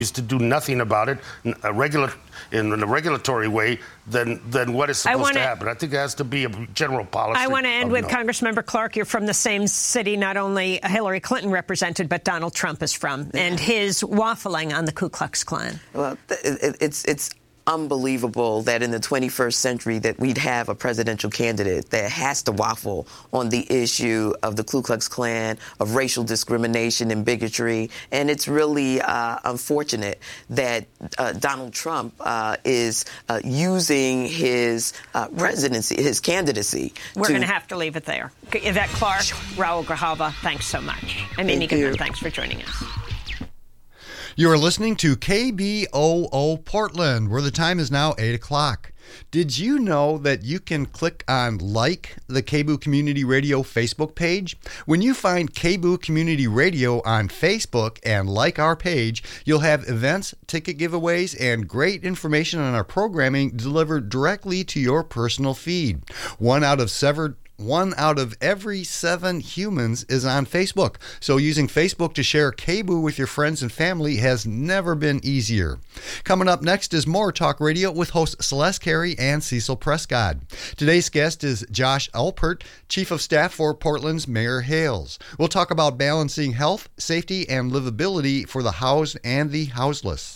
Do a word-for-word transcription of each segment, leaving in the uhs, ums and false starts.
to do nothing about it, a regular, in a regulatory way, then then what is supposed wanna, to happen? I think it has to be a general policy. I want to end with no. Congressmember Clark. You're from the same city not only Hillary Clinton represented, but Donald Trump is from, and his waffling on the Ku Klux Klan. Well, it's it's unbelievable that in the twenty-first century that we'd have a presidential candidate that has to waffle on the issue of the Ku Klux Klan, of racial discrimination and bigotry. And it's really uh, unfortunate that uh, Donald Trump uh, is uh, using his uh, residency, his candidacy. We're to- going to have to leave it there. Yvette Clark, Raul Grijalva, thanks so much. I'm Amy Goodman. Thanks for joining us. You are listening to K B O O Portland, where the time is now eight o'clock. Did you know that you can click on like the K B O O Community Radio Facebook page? When you find K B O O Community Radio on Facebook and like our page, you'll have events, ticket giveaways, and great information on our programming delivered directly to your personal feed. One out of several One out of every seven humans is on Facebook. So using Facebook to share K B O O with your friends and family has never been easier. Coming up next is more Talk Radio with hosts Celeste Carey and Cecil Prescott. Today's guest is Josh Alpert, Chief of Staff for Portland's Mayor Hales. We'll talk about balancing health, safety, and livability for the housed and the houseless.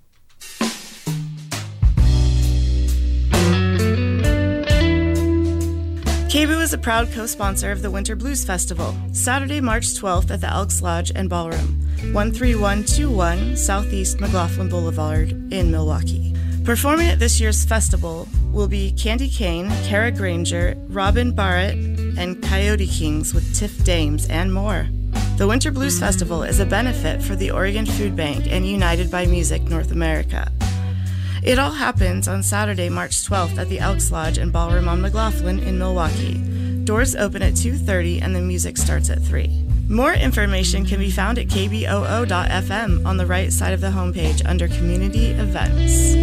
K B O O is a proud co-sponsor of the Winter Blues Festival, Saturday, March twelfth at the Elks Lodge and Ballroom, one three one two one Southeast McLaughlin Boulevard in Milwaukee. Performing at this year's festival will be Candy Kane, Kara Granger, Robin Barrett, and Coyote Kings with Tiff Dames, and more. The Winter Blues Festival is a benefit for the Oregon Food Bank and United by Music North America. It all happens on Saturday, March twelfth at the Elks Lodge and Ballroom on McLaughlin in Milwaukee. Doors open at two thirty and the music starts at three. More information can be found at k b o o dot f m on the right side of the homepage under Community Events.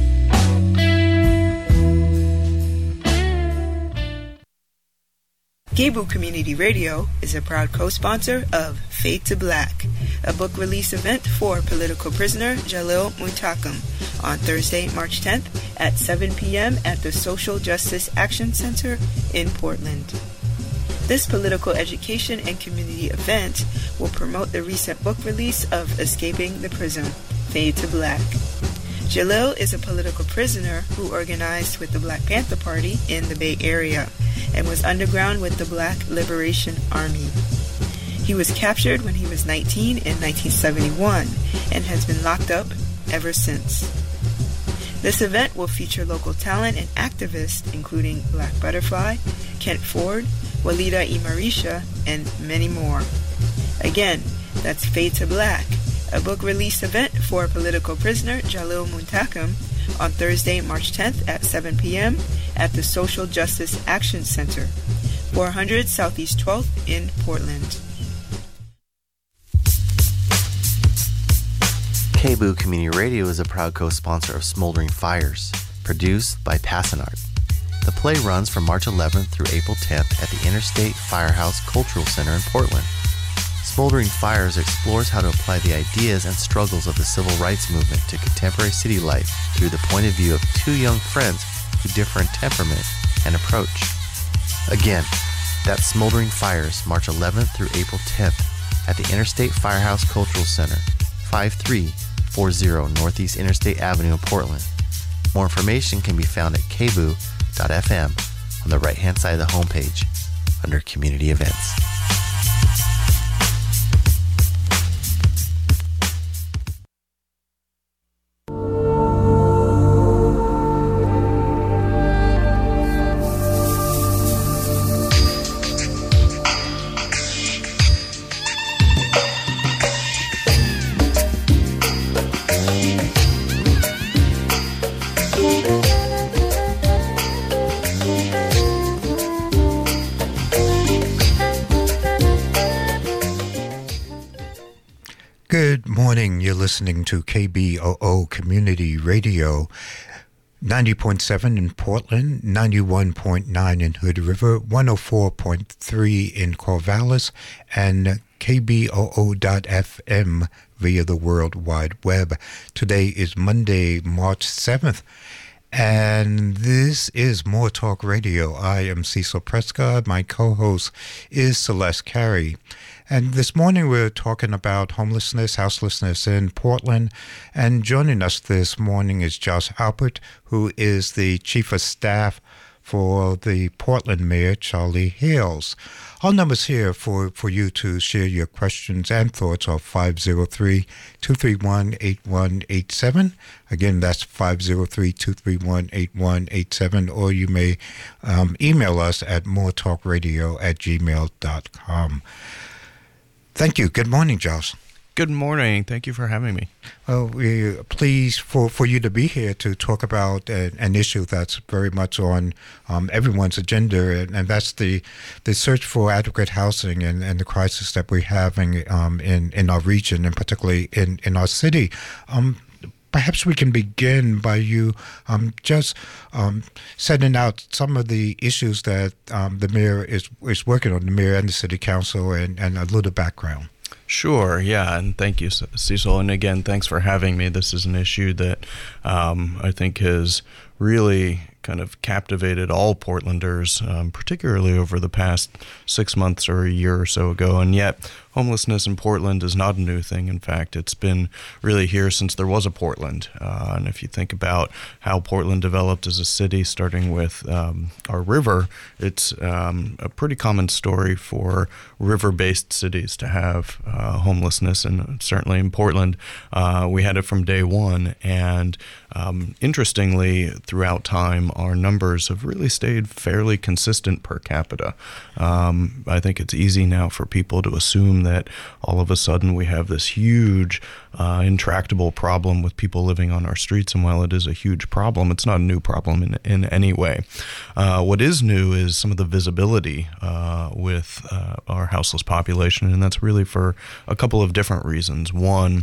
K B O O Community Radio is a proud co-sponsor of Fade to Black, a book release event for political prisoner Jalil Muntaqim on Thursday, March tenth at seven p.m. at the Social Justice Action Center in Portland. This political education and community event will promote the recent book release of Escaping the Prison, Fade to Black. Jalil is a political prisoner who organized with the Black Panther Party in the Bay Area and was underground with the Black Liberation Army. He was captured when he was nineteen in nineteen seventy-one and has been locked up ever since. This event will feature local talent and activists including Black Butterfly, Kent Ford, Walida Imarisha, and many more. Again, that's Fade to Black, a book release event for political prisoner Jalil Muntaqim on Thursday, March tenth at seven p.m. at the Social Justice Action Center, four hundred Southeast twelfth in Portland. K B O O Community Radio is a proud co-sponsor of Smoldering Fires, produced by Passanart. The play runs from March eleventh through April tenth at the Interstate Firehouse Cultural Center in Portland. Smoldering Fires explores how to apply the ideas and struggles of the civil rights movement to contemporary city life through the point of view of two young friends who differ in temperament and approach. Again, that's Smoldering Fires, March eleventh through April tenth at the Interstate Firehouse Cultural Center, five three four zero Northeast Interstate Avenue in Portland. More information can be found at k b o o dot f m on the right-hand side of the homepage under Community Events. Good morning. You're listening to K B O O Community Radio. ninety point seven in Portland, ninety-one point nine in Hood River, one oh four point three in Corvallis, and K B O O dot F M via the World Wide Web. Today is Monday, March seventh, and this is More Talk Radio. I am Cecil Prescott. My co-host is Celeste Carey. And this morning we're talking about homelessness, houselessness in Portland. And joining us this morning is Josh Alpert, who is the Chief of Staff for the Portland Mayor, Charlie Hales. Our numbers here for, for you to share your questions and thoughts are five oh three, two three one, eight one eight seven. Again, that's five oh three, two three one, eight one eight seven. Or you may um, email us at moretalkradio at gmail dot com. Thank you. Good morning, Josh. Good morning. Thank you for having me. Well, we're pleased for, for you to be here to talk about a, an issue that's very much on um, everyone's agenda, and, and that's the the search for adequate housing and, and the crisis that we're having um, in, in our region, and particularly in, in our city. Um, perhaps we can begin by you um, just um, setting out some of the issues that um, the mayor is, is working on, the mayor and the city council, and, and a little background. Sure, yeah, and thank you, Cecil. And again, thanks for having me. This is an issue that um, I think has really kind of captivated all Portlanders, um, particularly over the past six months or a year or so ago. And yet, homelessness in Portland is not a new thing. In fact, it's been really here since there was a Portland. Uh, and if you think about how Portland developed as a city, starting with um, our river, it's um, a pretty common story for river-based cities to have uh, homelessness. And certainly in Portland, uh, we had it from day one. And um, interestingly, throughout time, our numbers have really stayed fairly consistent per capita. Um, I think it's easy now for people to assume that all of a sudden we have this huge, uh, intractable problem with people living on our streets. And while it is a huge problem, it's not a new problem in, in any way. Uh, what is new is some of the visibility uh, with uh, our houseless population, and that's really for a couple of different reasons. One,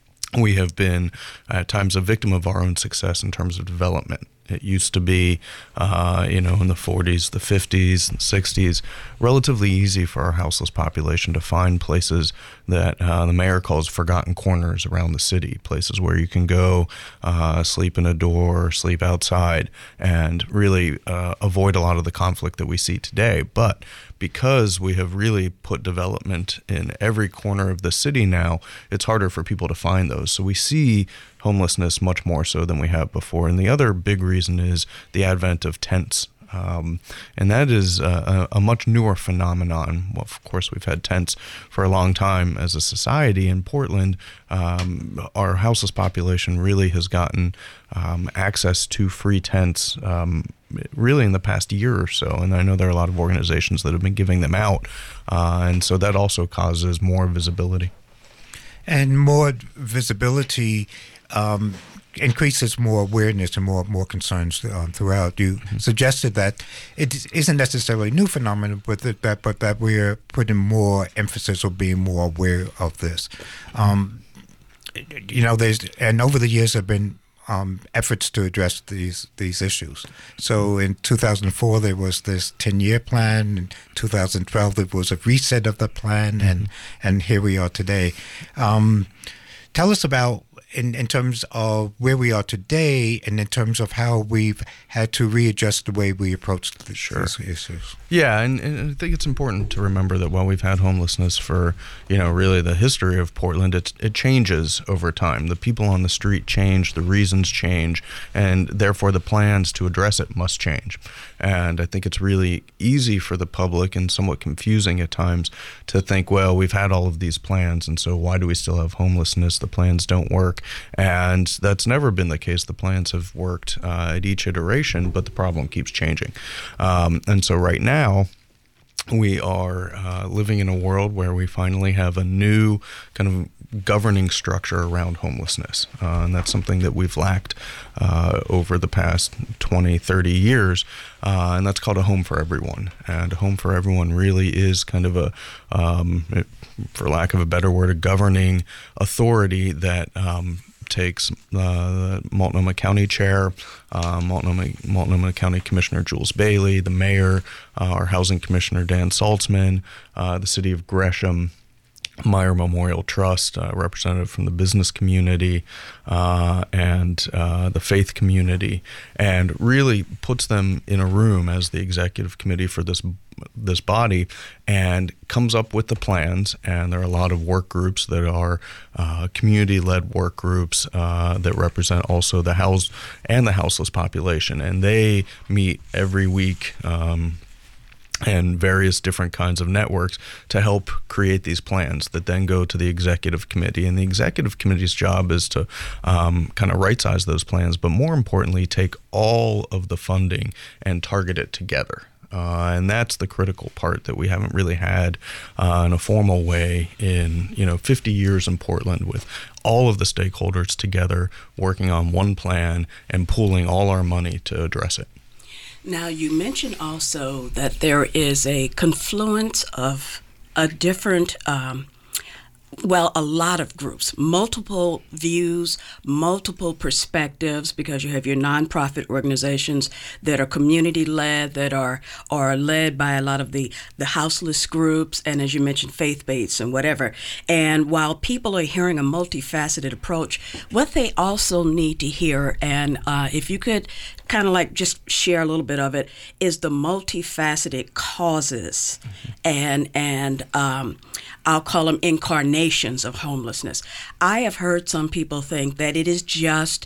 we have been at times a victim of our own success in terms of development. It used to be, uh, you know, in the forties, the fifties, and sixties, relatively easy for our houseless population to find places that uh, the mayor calls forgotten corners around the city, places where you can go uh, sleep in a door, sleep outside, and really uh, avoid a lot of the conflict that we see today. But because we have really put development in every corner of the city now, it's harder for people to find those. So we see homelessness much more so than we have before. And the other big reason is the advent of tents. Um, and that is a, a much newer phenomenon. Well, of course, we've had tents for a long time as a society in Portland. Um, our houseless population really has gotten um, access to free tents um, really in the past year or so. And I know there are a lot of organizations that have been giving them out. Uh, and so that also causes more visibility. And more visibility um, increases more awareness and more more concerns um, throughout. You mm-hmm. suggested that it isn't necessarily a new phenomenon, but that, that but that we're putting more emphasis or being more aware of this. Um, you know, there's and over the years there have been um, efforts to address these these issues. So in two thousand four there was this ten-year plan. In two thousand twelve there was a reset of the plan, mm-hmm. and and here we are today. Um, tell us about. In, in terms of where we are today, and in terms of how we've had to readjust the way we approach the sure. these issues. Yeah, and, and I think it's important to remember that while we've had homelessness for, you know, really the history of Portland, it, it changes over time. The people on the street change, the reasons change, and therefore the plans to address it must change. And I think it's really easy for the public and somewhat confusing at times to think, well, we've had all of these plans, and so why do we still have homelessness? The plans don't work. And that's never been the case. The plans have worked uh, at each iteration, but the problem keeps changing. Um, and so right now, we are uh, living in a world where we finally have a new kind of governing structure around homelessness. Uh, and that's something that we've lacked uh, over the past twenty, thirty years. Uh, and that's called a home for everyone. And a home for everyone really is kind of a, um, for lack of a better word, a governing authority that um, takes uh, the Multnomah County Chair, uh, Multnomah, Multnomah County Commissioner Jules Bailey, the Mayor, uh, our Housing Commissioner Dan Saltzman, uh, the City of Gresham, Meyer Memorial Trust, uh, representative from the business community uh, and uh, the faith community, and really puts them in a room as the executive committee for this this body, and comes up with the plans. And there are a lot of work groups that are uh, community-led work groups uh, that represent also the house and the houseless population, and they meet every week. Um, and various different kinds of networks to help create these plans that then go to the executive committee. And the executive committee's job is to um, kind of right-size those plans, but more importantly, take all of the funding and target it together. Uh, and that's the critical part that we haven't really had uh, in a formal way in, you know, fifty years in Portland, with all of the stakeholders together working on one plan and pooling all our money to address it. Now, you mentioned also that there is a confluence of a different, um, well, a lot of groups, multiple views, multiple perspectives, because you have your nonprofit organizations that are community-led, that are are led by a lot of the, the houseless groups, and as you mentioned, faith-based and whatever. And while people are hearing a multifaceted approach, what they also need to hear, and uh, if you could kind of like just share a little bit of it, is the multifaceted causes mm-hmm. and and um, I'll call them incarnations of homelessness. I have heard some people think that it is just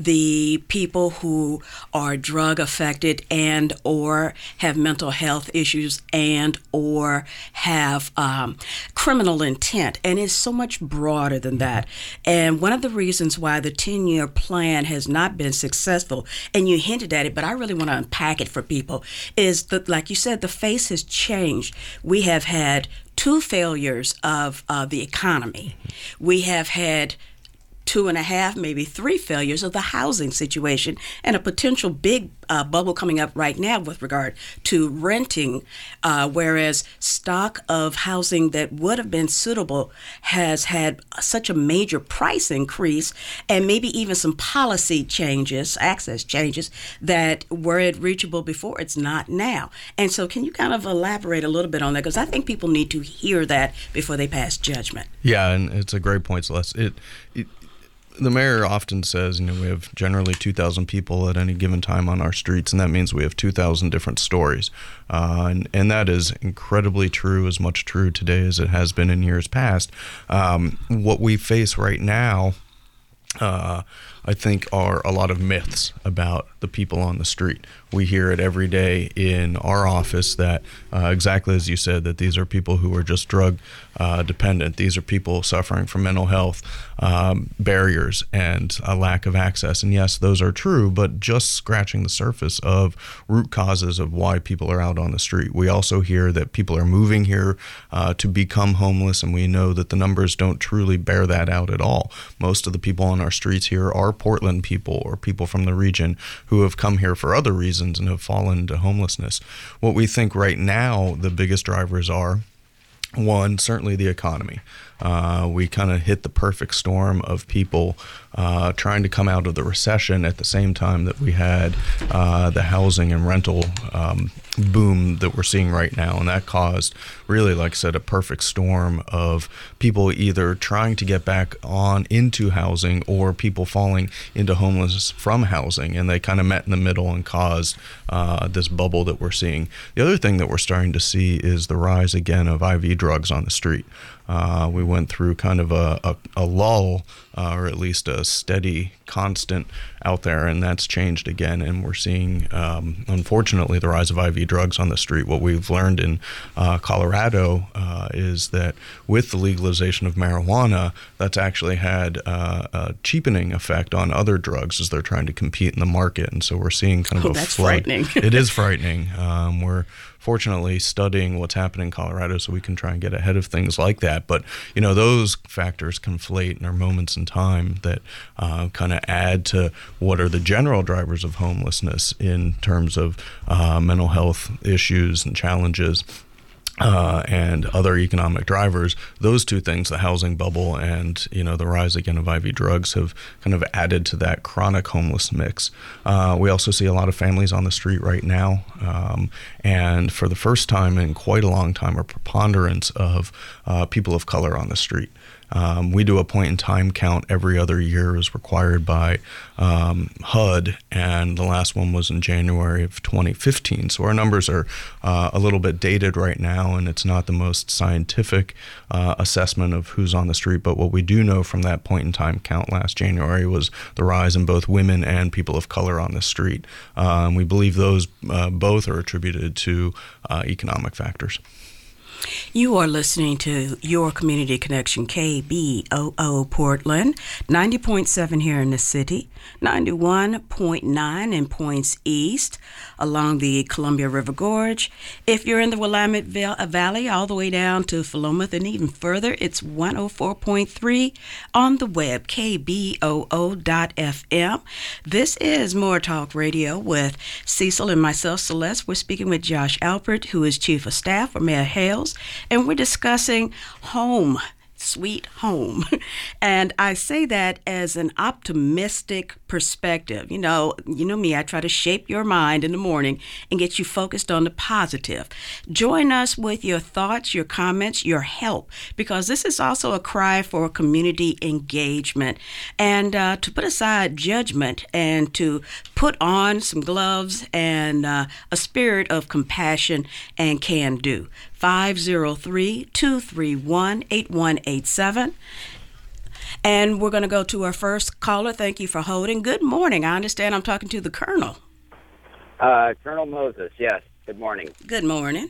the people who are drug affected and or have mental health issues and or have um, criminal intent, and it's so much broader than that. And one of the reasons why the ten-year plan has not been successful, and you hinted at it, but I really want to unpack it for people, is that, like you said, the face has changed. We have had two failures of uh, the economy. We have had two and a half, maybe three failures of the housing situation, and a potential big uh, bubble coming up right now with regard to renting, uh, whereas stock of housing that would have been suitable has had such a major price increase, and maybe even some policy changes, access changes, that were it reachable before, it's not now. And so can you kind of elaborate a little bit on that? Because I think people need to hear that before they pass judgment. Yeah, and it's a great point, Celeste. It, it The mayor often says, you know, we have generally two thousand people at any given time on our streets, and that means we have two thousand different stories. Uh, and, and that is incredibly true, as much true today as it has been in years past. Um, what we face right now, uh, I think, are a lot of myths about the people on the street. We hear it every day in our office that, uh, exactly as you said, that these are people who are just drug uh, dependent. These are people suffering from mental health um, barriers and a lack of access. And yes, those are true, but just scratching the surface of root causes of why people are out on the street. We also hear that people are moving here uh, to become homeless, and we know that the numbers don't truly bear that out at all. Most of the people on our streets here are Portland people or people from the region who have come here for other reasons and have fallen into homelessness. What we think right now the biggest drivers are, one, certainly the economy. Uh, we kind of hit the perfect storm of people uh, trying to come out of the recession at the same time that we had uh, the housing and rental um, boom that we're seeing right now. And that caused, really, like I said, a perfect storm of people either trying to get back on into housing or people falling into homelessness from housing. And they kind of met in the middle and caused uh, this bubble that we're seeing. The other thing that we're starting to see is the rise again of I V drugs on the street. Uh, we went through kind of a, a, a lull, uh, or at least a steady, constant out there, and that's changed again. And we're seeing, um, unfortunately, the rise of I V drugs on the street. What we've learned in uh, Colorado uh, is that with the legalization of marijuana, that's actually had uh, a cheapening effect on other drugs as they're trying to compete in the market. And so we're seeing kind of oh, a that's flood. Frightening. It is frightening. Um, we're fortunately studying what's happening in Colorado so we can try and get ahead of things like that. But, you know, those factors conflate and are moments in time that uh, kind of add to what are the general drivers of homelessness in terms of uh, mental health issues and challenges. Uh, and other economic drivers, those two things, the housing bubble and, you know, the rise again of I V drugs, have kind of added to that chronic homeless mix. Uh, we also see a lot of families on the street right now, um, and for the first time in quite a long time, a preponderance of uh, people of color on the street. Um, we do a point-in-time count every other year as required by um, H U D, and the last one was in January of twenty fifteen. So our numbers are uh, a little bit dated right now, and it's not the most scientific uh, assessment of who's on the street. But what we do know from that point-in-time count last January was the rise in both women and people of color on the street. Um, we believe those uh, both are attributed to uh, economic factors. You are listening to Your Community Connection, K B O O Portland, ninety point seven here in the city, ninety-one point nine in Points East along the Columbia River Gorge. If you're in the Willamette Valley all the way down to Philomath and even further, it's one oh four point three on the web, K B O O dot F M. This is More Talk Radio with Cecil and myself, Celeste. We're speaking with Josh Alpert, who is Chief of Staff for Mayor Hales, and we're discussing home, sweet home. And I say that as an optimistic perspective. You know, you know me, I try to shape your mind in the morning and get you focused on the positive. Join us with your thoughts, your comments, your help, because this is also a cry for community engagement and uh, to put aside judgment and to put on some gloves and uh, a spirit of compassion and can do. five oh three, two three one, eight one eight seven. And we're going to go to our first caller. Thank you for holding. Good morning. I understand I'm talking to the Colonel. Uh, Colonel Moses, yes. Good morning. Good morning.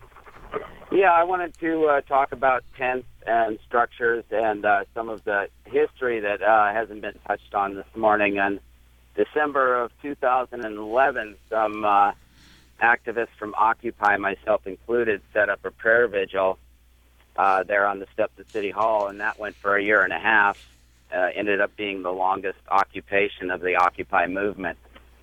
Yeah, I wanted to uh, talk about tents and structures and uh, some of the history that uh, hasn't been touched on this morning. In December of two thousand eleven, some uh, activists from Occupy, myself included, set up a prayer vigil uh, there on the steps of City Hall, and that went for a year and a half. Uh, ended up being the longest occupation of the Occupy movement.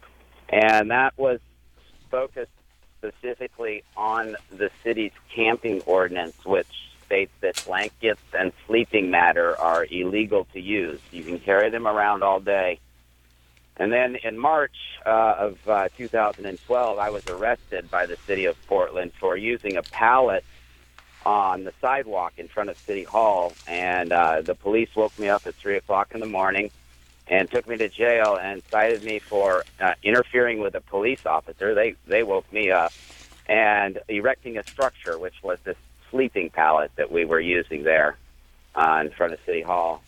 And that was focused specifically on the city's camping ordinance, which states that blankets and sleeping matter are illegal to use. You can carry them around all day. And then in March uh, of uh, two thousand twelve, I was arrested by the city of Portland for using a pallet on the sidewalk in front of City Hall. And uh, the police woke me up at three o'clock in the morning and took me to jail and cited me for uh, interfering with a police officer. They, they woke me up, and erecting a structure, which was this sleeping pallet that we were using there uh, in front of City Hall.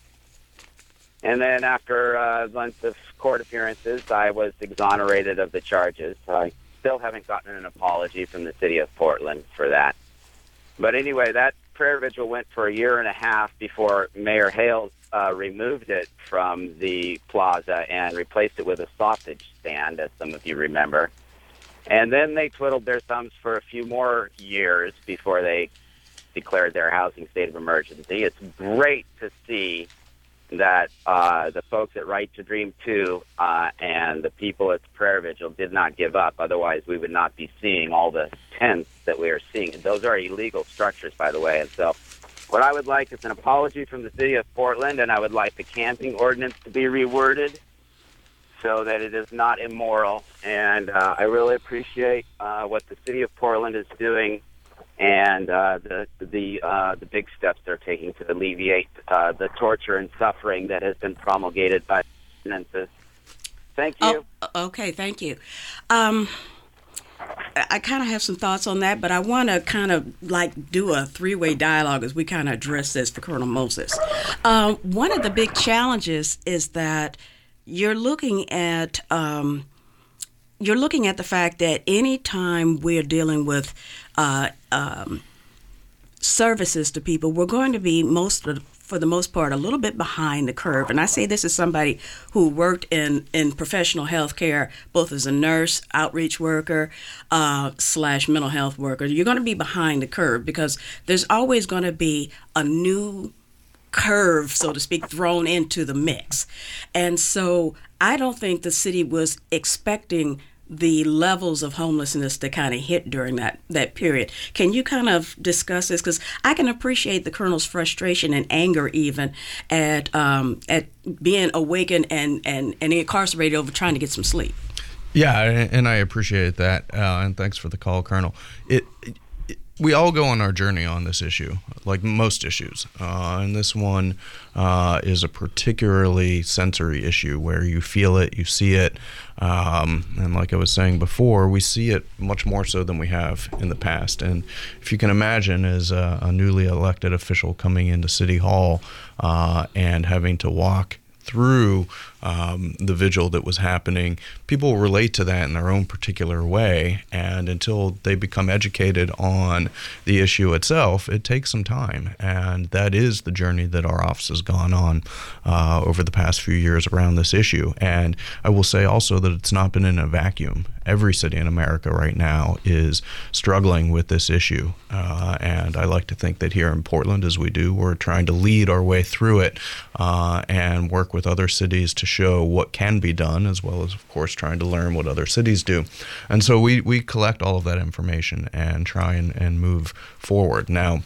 And then after uh, months of court appearances, I was exonerated of the charges. I still haven't gotten an apology from the city of Portland for that. But anyway, that prayer vigil went for a year and a half before Mayor Hales uh, removed it from the plaza and replaced it with a sausage stand, as some of you remember. And then they twiddled their thumbs for a few more years before they declared their housing state of emergency. It's great to see that uh, the folks at Right to Dream two uh, and the people at the prayer vigil did not give up. Otherwise, we would not be seeing all the tents that we are seeing. And those are illegal structures, by the way. And so what I would like is an apology from the city of Portland, and I would like the camping ordinance to be reworded so that it is not immoral. And uh, I really appreciate uh, what the city of Portland is doing and uh, the the uh, the big steps they're taking to alleviate uh, the torture and suffering that has been promulgated by ordinances. Thank you. Oh, okay, thank you. Um, I kind of have some thoughts on that, but I want to kind of like do a three-way dialogue as we kind of address this for Colonel Moses. Um, one of the big challenges is that you're looking at um, you're looking at the fact that any time we're dealing with uh, um, services to people, we're going to be most of, for the most part, a little bit behind the curve. And I say this as somebody who worked in, in professional health care, both as a nurse, outreach worker, uh, slash mental health worker. You're going to be behind the curve because there's always going to be a new curve, so to speak, thrown into the mix. And so I don't think the city was expecting the levels of homelessness that kind of hit during that, that period. Can you kind of discuss this? Because I can appreciate the Colonel's frustration and anger even at um, at being awakened and, and, and incarcerated over trying to get some sleep. Yeah, and I appreciate that, uh, and thanks for the call, Colonel. It, it we all go on our journey on this issue, like most issues, uh, and this one uh, is a particularly sensory issue where you feel it, you see it, um, and like I was saying before, we see it much more so than we have in the past. And if you can imagine, as a, a newly elected official coming into City Hall uh, and having to walk through um, the vigil that was happening, people relate to that in their own particular way, and until they become educated on the issue itself, it takes some time, and that is the journey that our office has gone on uh, over the past few years around this issue. And I will say also that it's not been in a vacuum. Every city in America right now is struggling with this issue, uh, and I like to think that here in Portland, as we do, we're trying to lead our way through it uh, and work with other cities to show what can be done, as well as, of course, trying to learn what other cities do. And so we, we collect all of that information and try and, and move forward. Now,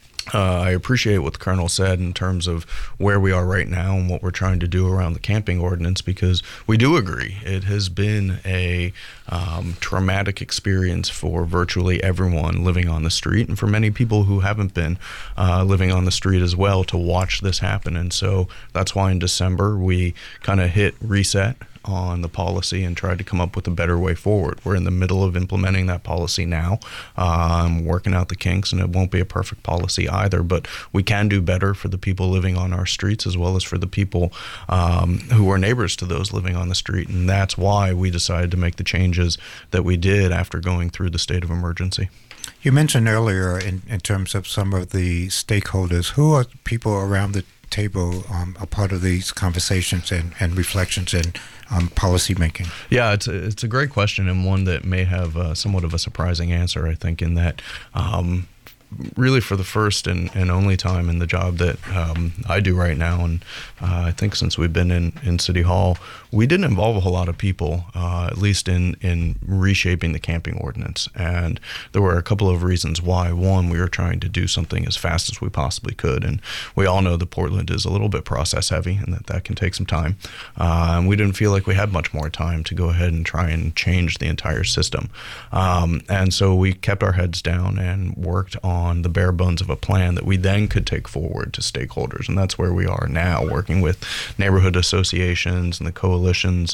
Uh, I appreciate what the Colonel said in terms of where we are right now and what we're trying to do around the camping ordinance, because we do agree it has been a um, traumatic experience for virtually everyone living on the street, and for many people who haven't been uh, living on the street as well, to watch this happen. And so that's why in December we kind of hit reset on the policy and tried to come up with a better way forward. We're in the middle of implementing that policy now. Uh, I'm working out the kinks, and it won't be a perfect policy either, but we can do better for the people living on our streets, as well as for the people um, who are neighbors to those living on the street. And that's why we decided to make the changes that we did after going through the state of emergency. You mentioned earlier in, in terms of some of the stakeholders, who are people around the table um, a part of these conversations and, and reflections and um, policy making? Yeah, it's a, it's a great question, and one that may have uh, somewhat of a surprising answer, I think, in that um, really for the first and, and only time in the job that um, I do right now, and uh, I think since we've been in, in City Hall, we didn't involve a whole lot of people, uh, at least in, in reshaping the camping ordinance. And there were a couple of reasons why. One, we were trying to do something as fast as we possibly could, and we all know that Portland is a little bit process heavy and that that can take some time. Uh, and we didn't feel like we had much more time to go ahead and try and change the entire system. Um, and so we kept our heads down and worked on on the bare bones of a plan that we then could take forward to stakeholders. And that's where we are now, working with neighborhood associations and the coalitions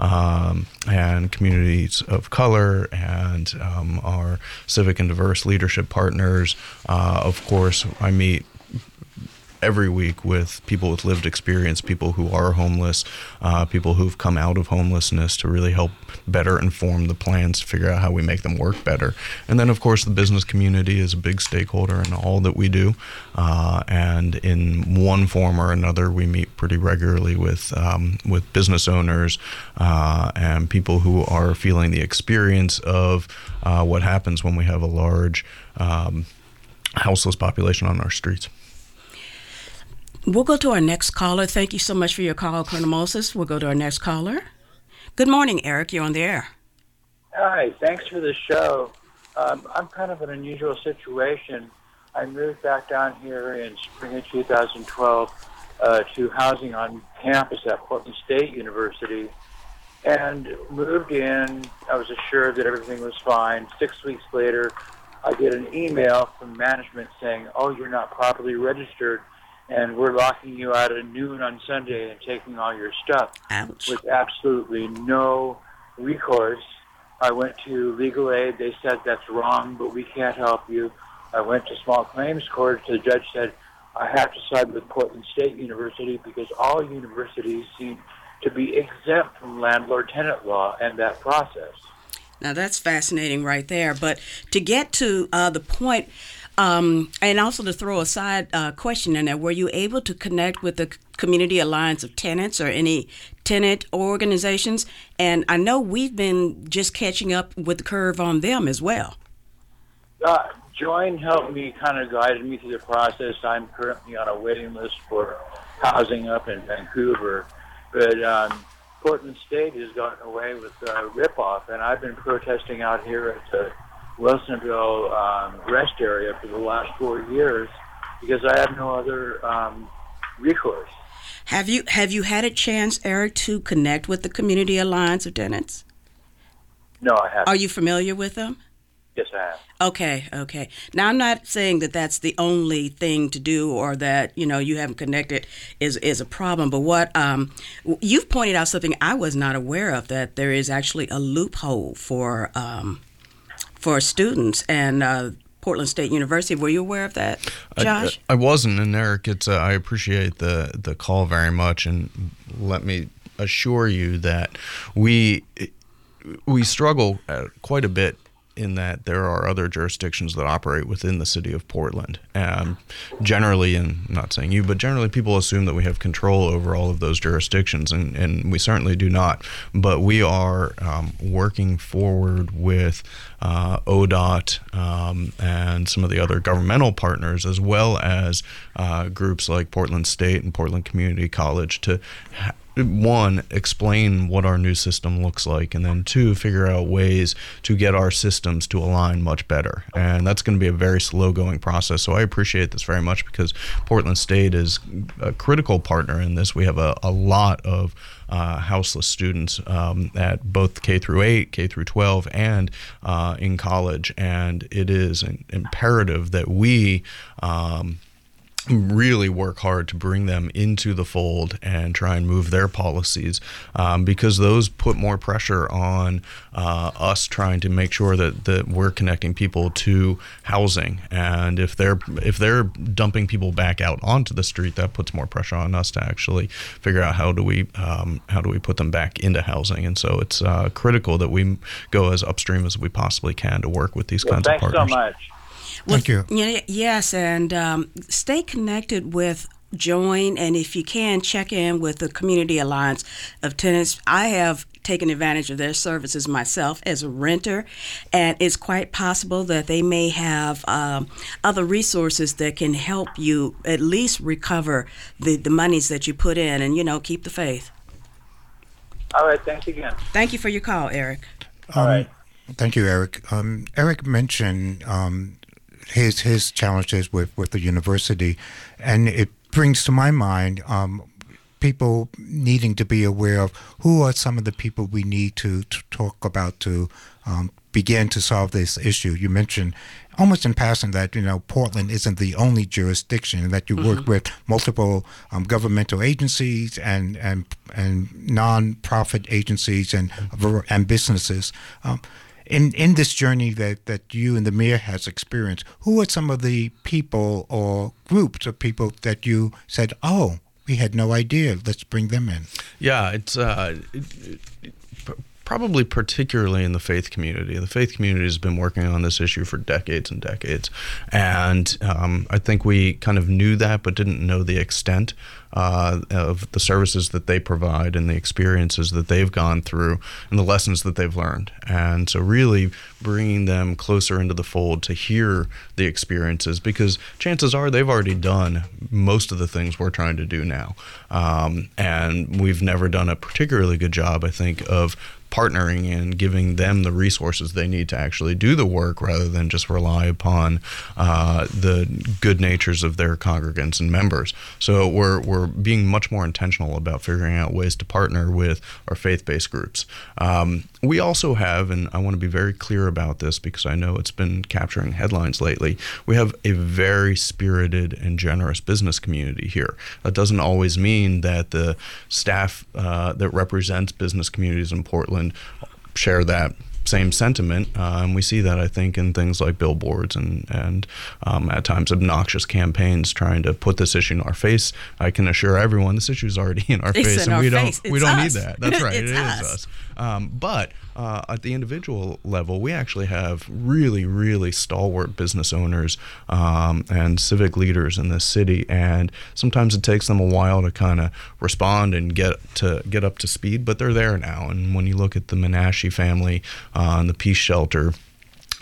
um, and communities of color and um, our civic and diverse leadership partners. Uh, of course, I meet every week with people with lived experience, people who are homeless, uh, people who've come out of homelessness, to really help better inform the plans, to figure out how we make them work better. And then, of course, the business community is a big stakeholder in all that we do. Uh, and in one form or another, we meet pretty regularly with um, with business owners uh, and people who are feeling the experience of uh, what happens when we have a large um, houseless population on our streets. We'll go to our next caller. Thank you so much for your call, Colonel Moses. We'll go to our next caller. Good morning, Eric. You're on the air. Hi. Thanks for the show. Um, I'm kind of an unusual situation. I moved back down here in spring of two thousand twelve uh, to housing on campus at Portland State University, and moved in. I was assured that everything was fine. Six weeks later, I get an email from management saying, "Oh, you're not properly registered, and we're locking you out at noon on Sunday and taking all your stuff." Ouch. With absolutely no recourse. I went to legal aid. They said, "That's wrong, but we can't help you." I went to small claims court. The judge said, "I have to side with Portland State University because all universities seem to be exempt from landlord-tenant law and that process." Now, that's fascinating right there. But to get to uh, the point, Um, and also to throw a side uh, question in there, were you able to connect with the Community Alliance of Tenants or any tenant organizations? And I know we've been just catching up with the curve on them as well. Uh, Join helped me, kind of guided me through the process. I'm currently on a waiting list for housing up in Vancouver. But um, Portland State has gotten away with uh, ripoff, and I've been protesting out here at the Wilsonville um, rest area for the last four years because I have no other um, recourse. Have you have you had a chance, Eric, to connect with the Community Alliance of Tenants? No, I haven't. Are you familiar with them? Yes, I have. Okay, okay. Now, I'm not saying that that's the only thing to do or that, you know, you haven't connected is is a problem. But what um, you've pointed out something I was not aware of, that there is actually a loophole for um, for students and uh, Portland State University. Were you aware of that, Josh? I, I wasn't, and Eric, it's uh, I appreciate the the call very much, and let me assure you that we we struggle uh, quite a bit in that there are other jurisdictions that operate within the city of Portland. Um, generally, and I'm not saying you, but generally people assume that we have control over all of those jurisdictions, and, and we certainly do not. But we are um, working forward with uh, O D O T um, and some of the other governmental partners, as well as uh, groups like Portland State and Portland Community College, to ha- one, explain what our new system looks like, and then two, figure out ways to get our systems to align much better. And that's going to be a very slow going process. So I appreciate this very much because Portland State is a critical partner in this. We have a, a lot of uh, houseless students um, at both K through eight, K through twelve, and uh, in college. And it is an imperative that we um, really work hard to bring them into the fold and try and move their policies, um, because those put more pressure on uh, us trying to make sure that, that we're connecting people to housing. And if they're if they're dumping people back out onto the street, that puts more pressure on us to actually figure out how do we um, how do we put them back into housing. And so it's uh, critical that we go as upstream as we possibly can to work with these well, kinds of partners. Thanks so much. Well, Thank you. Yeah, yes, and um, stay connected with Join, and if you can, check in with the Community Alliance of Tenants. I have taken advantage of their services myself as a renter, and it's quite possible that they may have um, other resources that can help you at least recover the, the monies that you put in, and, you know, keep the faith. All right, thanks again. Thank you for your call, Eric. Um, All right. Thank you, Eric. Um, Eric mentioned um, his his challenges with, with the university, and it brings to my mind um, people needing to be aware of who are some of the people we need to, to talk about to um, begin to solve this issue. You mentioned almost in passing that, you know, Portland isn't the only jurisdiction, and that you mm-hmm. work with multiple um, governmental agencies and and and non-profit agencies and and businesses. Um, In in this journey that, that you and the mayor has experienced, who are some of the people or groups of people that you said, oh, we had no idea, let's bring them in? Yeah, it's uh, it, it, probably particularly in the faith community. The faith community has been working on this issue for decades and decades. And um, I think we kind of knew that, but didn't know the extent uh, of the services that they provide and the experiences that they've gone through and the lessons that they've learned. And so really bringing them closer into the fold to hear the experiences, because chances are they've already done most of the things we're trying to do now. Um, and we've never done a particularly good job, I think, of partnering and giving them the resources they need to actually do the work, rather than just rely upon uh, the good natures of their congregants and members. So we're we're being much more intentional about figuring out ways to partner with our faith-based groups. Um, we also have, and I want to be very clear about this because I know it's been capturing headlines lately, we have a very spirited and generous business community here. That doesn't always mean that the staff uh, that represents business communities in Portland share that same sentiment, uh, and we see that, I think, in things like billboards and and um, at times obnoxious campaigns trying to put this issue in our face. I can assure everyone this issue is already in our it's face, in and our we face. don't we it's don't us. need that. That's right, it is us. us. Um, but uh, at the individual level, we actually have really, really stalwart business owners um, and civic leaders in this city, and sometimes it takes them a while to kind of respond and get to get up to speed, but they're there now. And when you look at the Menashe family uh, and the Peace Shelter,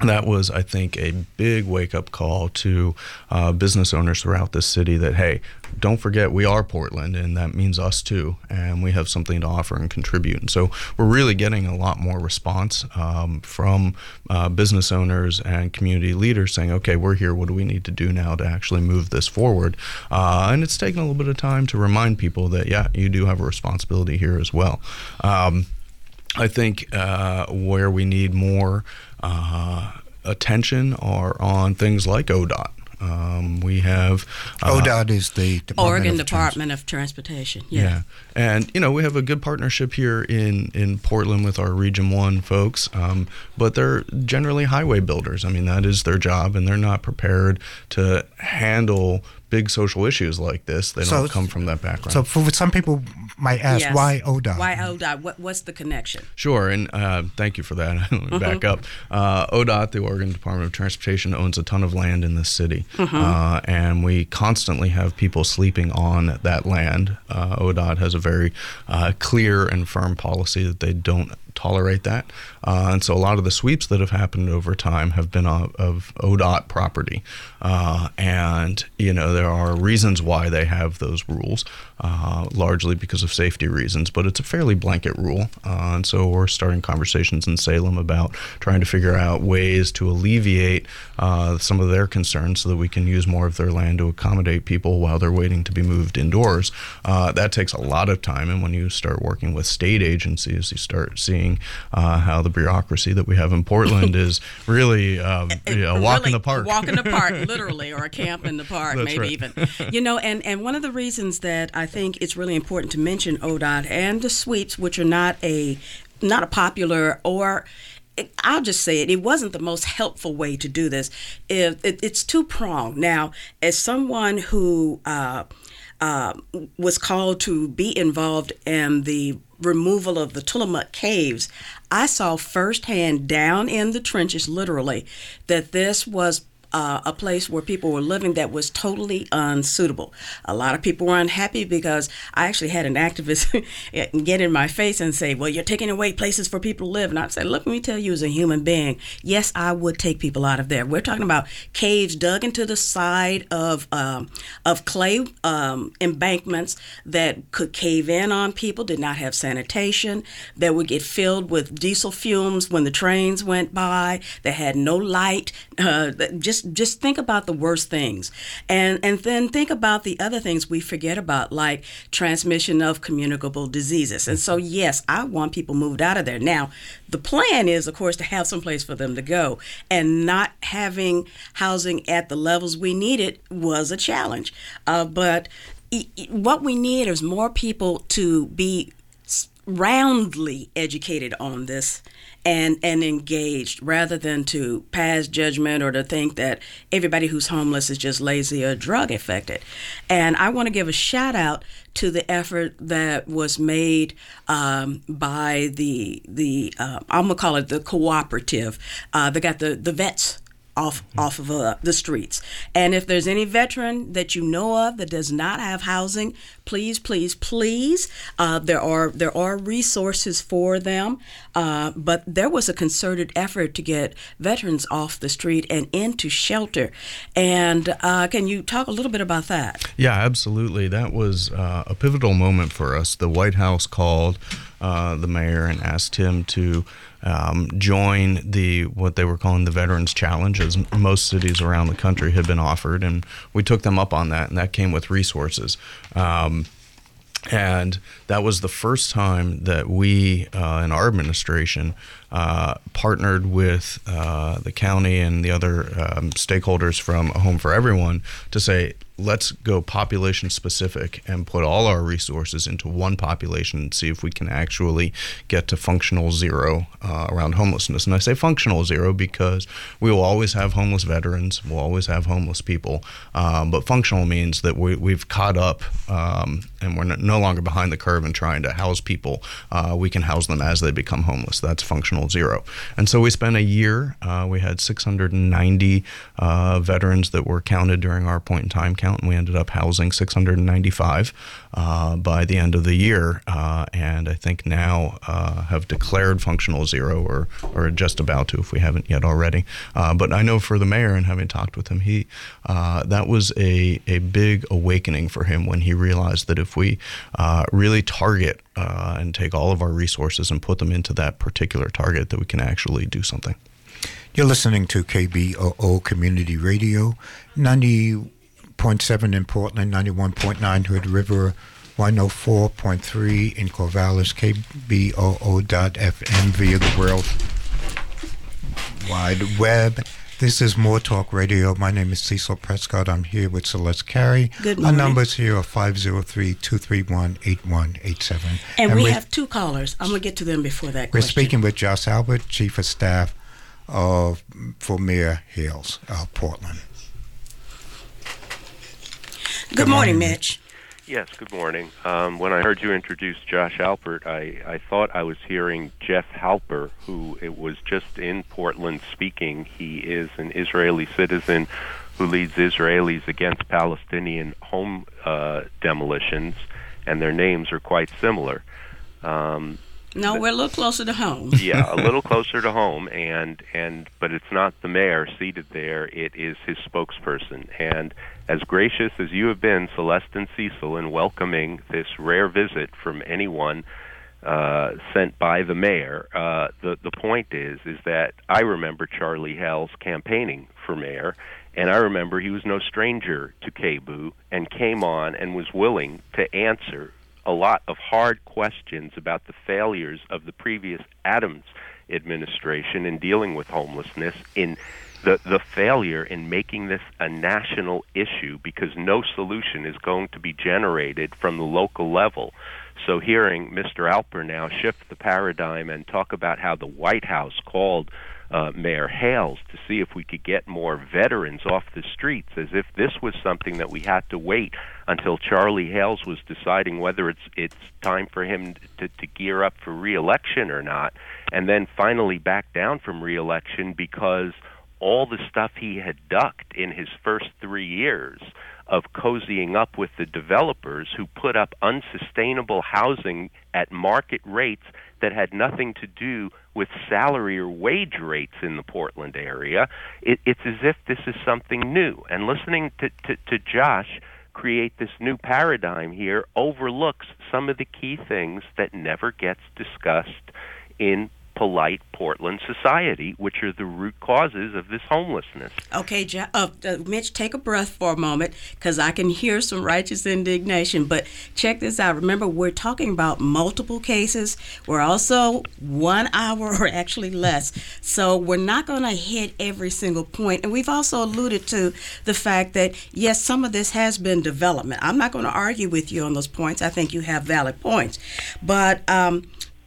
that was, I think, a big wake-up call to uh, business owners throughout this city that, hey, don't forget we are Portland, and that means us too, and we have something to offer and contribute. And so we're really getting a lot more response um, from uh, business owners and community leaders saying, okay, we're here, what do we need to do now to actually move this forward? Uh, and it's taken a little bit of time to remind people that, yeah, you do have a responsibility here as well. Um, I think uh, where we need more uh, attention are on things like O D O T. Um, we have uh, O D O T is the Department Oregon of Department Trans- of Transportation. Yeah. yeah, and you know we have a good partnership here in, in Portland with our Region One folks, um, but they're generally highway builders. I mean that is their job, and they're not prepared to handle big social issues like this. They don't so, come from that background. So for some people might ask, yes. why O D O T? Why O D O T? What, what's the connection? Sure, and uh, thank you for that. Let me mm-hmm. back up. Uh, O D O T, the Oregon Department of Transportation, owns a ton of land in this city, mm-hmm. uh, and we constantly have people sleeping on that land. Uh, O D O T has a very uh, clear and firm policy that they don't tolerate that. Uh, and so a lot of the sweeps that have happened over time have been of, of O D O T property. Uh, and, you know, there are reasons why they have those rules, uh, largely because of safety reasons, but it's a fairly blanket rule. Uh, and so we're starting conversations in Salem about trying to figure out ways to alleviate uh, some of their concerns so that we can use more of their land to accommodate people while they're waiting to be moved indoors. Uh, that takes a lot of time. And when you start working with state agencies, you start seeing uh, how the bureaucracy that we have in Portland is really um, you know, a walk really in the park. Walk in the park, literally, or a camp in the park, That's maybe right. even. You know, and, and one of the reasons that I think it's really important to mention O D O T and the sweeps, which are not a not a popular or I'll just say it, it wasn't the most helpful way to do this. It, it, it's two-pronged. Now, as someone who uh, uh, was called to be involved in the removal of the Tullamutt Caves, I saw firsthand down in the trenches, literally, that this was Uh, a place where people were living that was totally unsuitable. A lot of people were unhappy because I actually had an activist get in my face and say, well, you're taking away places for people to live. And I said, let me tell you as a human being, yes, I would take people out of there. We're talking about caves dug into the side of um, of clay um, embankments that could cave in on people, did not have sanitation, that would get filled with diesel fumes when the trains went by, that had no light, uh, just Just think about the worst things. And and then think about the other things we forget about, like transmission of communicable diseases. And so, yes, I want people moved out of there. Now, the plan is, of course, to have some place for them to go. And not having housing at the levels we needed was a challenge. Uh, but e- what we need is more people to be roundly educated on this and and engaged, rather than to pass judgment or to think that everybody who's homeless is just lazy or drug affected. And I want to give a shout out to the effort that was made um, by the the uh, I'm gonna call it the cooperative. Uh, they got the the vets off off of uh, the streets. And if there's any veteran that you know of that does not have housing, please, please, please, uh, there are there are resources for them. Uh, but there was a concerted effort to get veterans off the street and into shelter. And uh, can you talk a little bit about that? Yeah, absolutely. That was uh, a pivotal moment for us. The White House called uh, the mayor and asked him to Um, join the what they were calling the Veterans Challenge, as most cities around the country had been offered, and we took them up on that, and that came with resources. Um, and that was the first time that we, uh, in our administration, uh, partnered with uh, the county and the other um, stakeholders from A Home for Everyone to say, let's go population specific and put all our resources into one population and see if we can actually get to functional zero uh, around homelessness. And I say functional zero because we will always have homeless veterans, we'll always have homeless people, um, but functional means that we, we've caught up um, and we're no longer behind the curve in trying to house people. Uh, we can house them as they become homeless. That's functional zero. And so we spent a year, uh, we had six hundred ninety uh, veterans that were counted during our point in time count, and we ended up housing six hundred ninety-five uh, by the end of the year, uh, and I think now uh, have declared functional zero, or or just about to, if we haven't yet already. Uh, but I know for the mayor, and having talked with him, he uh, that was a a big awakening for him when he realized that if we uh, really target uh, and take all of our resources and put them into that particular target, that we can actually do something. You're listening to K B O O Community Radio, ninety point seven in Portland, ninety-one point nine Hood River, one oh four point three in Corvallis, K B O O dot F M via the World Wide Web. This is More Talk Radio. My name is Cecil Prescott. I'm here with Celeste Carey. Good morning. Our numbers here are five oh three, two three one, eight one eight seven. And, and we have two callers. I'm going to get to them before that We're question. speaking with Josh Albert, Chief of Staff of for Mayor Hales of Portland. Good, Good morning, morning, Mitch. Yes, good morning. Um, when I heard you introduce Josh Alpert, I, I thought I was hearing Jeff Halper, who it was just in Portland speaking. He is an Israeli citizen who leads Israelis against Palestinian home uh, demolitions, and their names are quite similar. Um, No, we're a little closer to home. yeah, a little closer to home, and and but it's not the mayor seated there. It is his spokesperson. And as gracious as you have been, Celeste and Cecil, in welcoming this rare visit from anyone uh, sent by the mayor, uh, the the point is is that I remember Charlie Hales campaigning for mayor, and I remember he was no stranger to K B O O and came on and was willing to answer a lot of hard questions about the failures of the previous Adams administration in dealing with homelessness, in the, the failure in making this a national issue, because no solution is going to be generated from the local level. So hearing Mister Alper now shift the paradigm and talk about how the White House called Uh, Mayor Hales to see if we could get more veterans off the streets, as if this was something that we had to wait until Charlie Hales was deciding whether it's it's time for him to, to gear up for re-election or not, and then finally back down from re-election because all the stuff he had ducked in his first three years of cozying up with the developers who put up unsustainable housing at market rates that had nothing to do with salary or wage rates in the Portland area. It, it's as if this is something new. And listening to, to, to Josh create this new paradigm here overlooks some of the key things that never gets discussed in polite Portland society, which are the root causes of this homelessness. Okay, jo- uh, uh, Mitch, take a breath for a moment, because I can hear some righteous indignation. But check this out. Remember, we're talking about multiple cases. We're also one hour or actually less. So we're not going to hit every single point. And we've also alluded to the fact that, yes, some of this has been development. I'm not going to argue with you on those points. I think you have valid points. But um,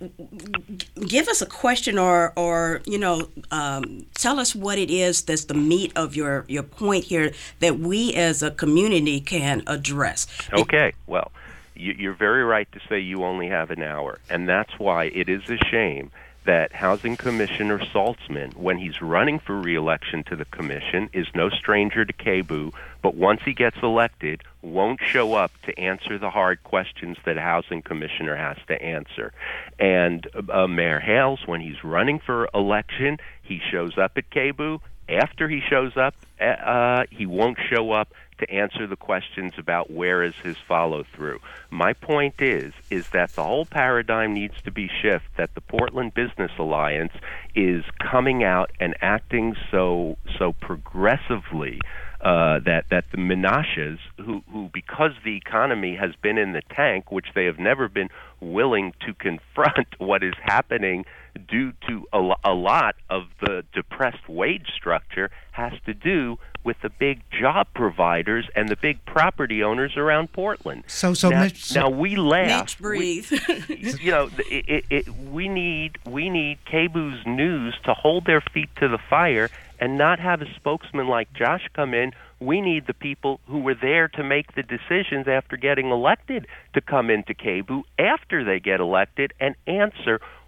give us a question, or, or you know, um, tell us what it is that's the meat of your, your point here that we as a community can address. Okay, well, you, you're very right to say you only have an hour, and that's why it is a shame that Housing Commissioner Saltzman, when he's running for re-election to the commission, is no stranger to K B O O, but once he gets elected, won't show up to answer the hard questions that a housing commissioner has to answer. And uh, Mayor Hales, when he's running for election, he shows up at K B O O. After he shows up, uh, he won't show up to answer the questions about where is his follow-through. My point is, is that the whole paradigm needs to be shifted, that the Portland Business Alliance is coming out and acting so so progressively, uh, that, that the Menashes, who, who, because the economy has been in the tank, which they have never been willing to confront what is happening due to a, a lot of the depressed wage structure, has to do with the big job providers and the big property owners around Portland. So, so now, Mitch, so now we laugh. Mitch, breathe. We, you know, it, it, it, we need we need K B O O's news to hold their feet to the fire and not have a spokesman like Josh come in. We need the people who were there to make the decisions after getting elected to come into K B O O after they get elected and answer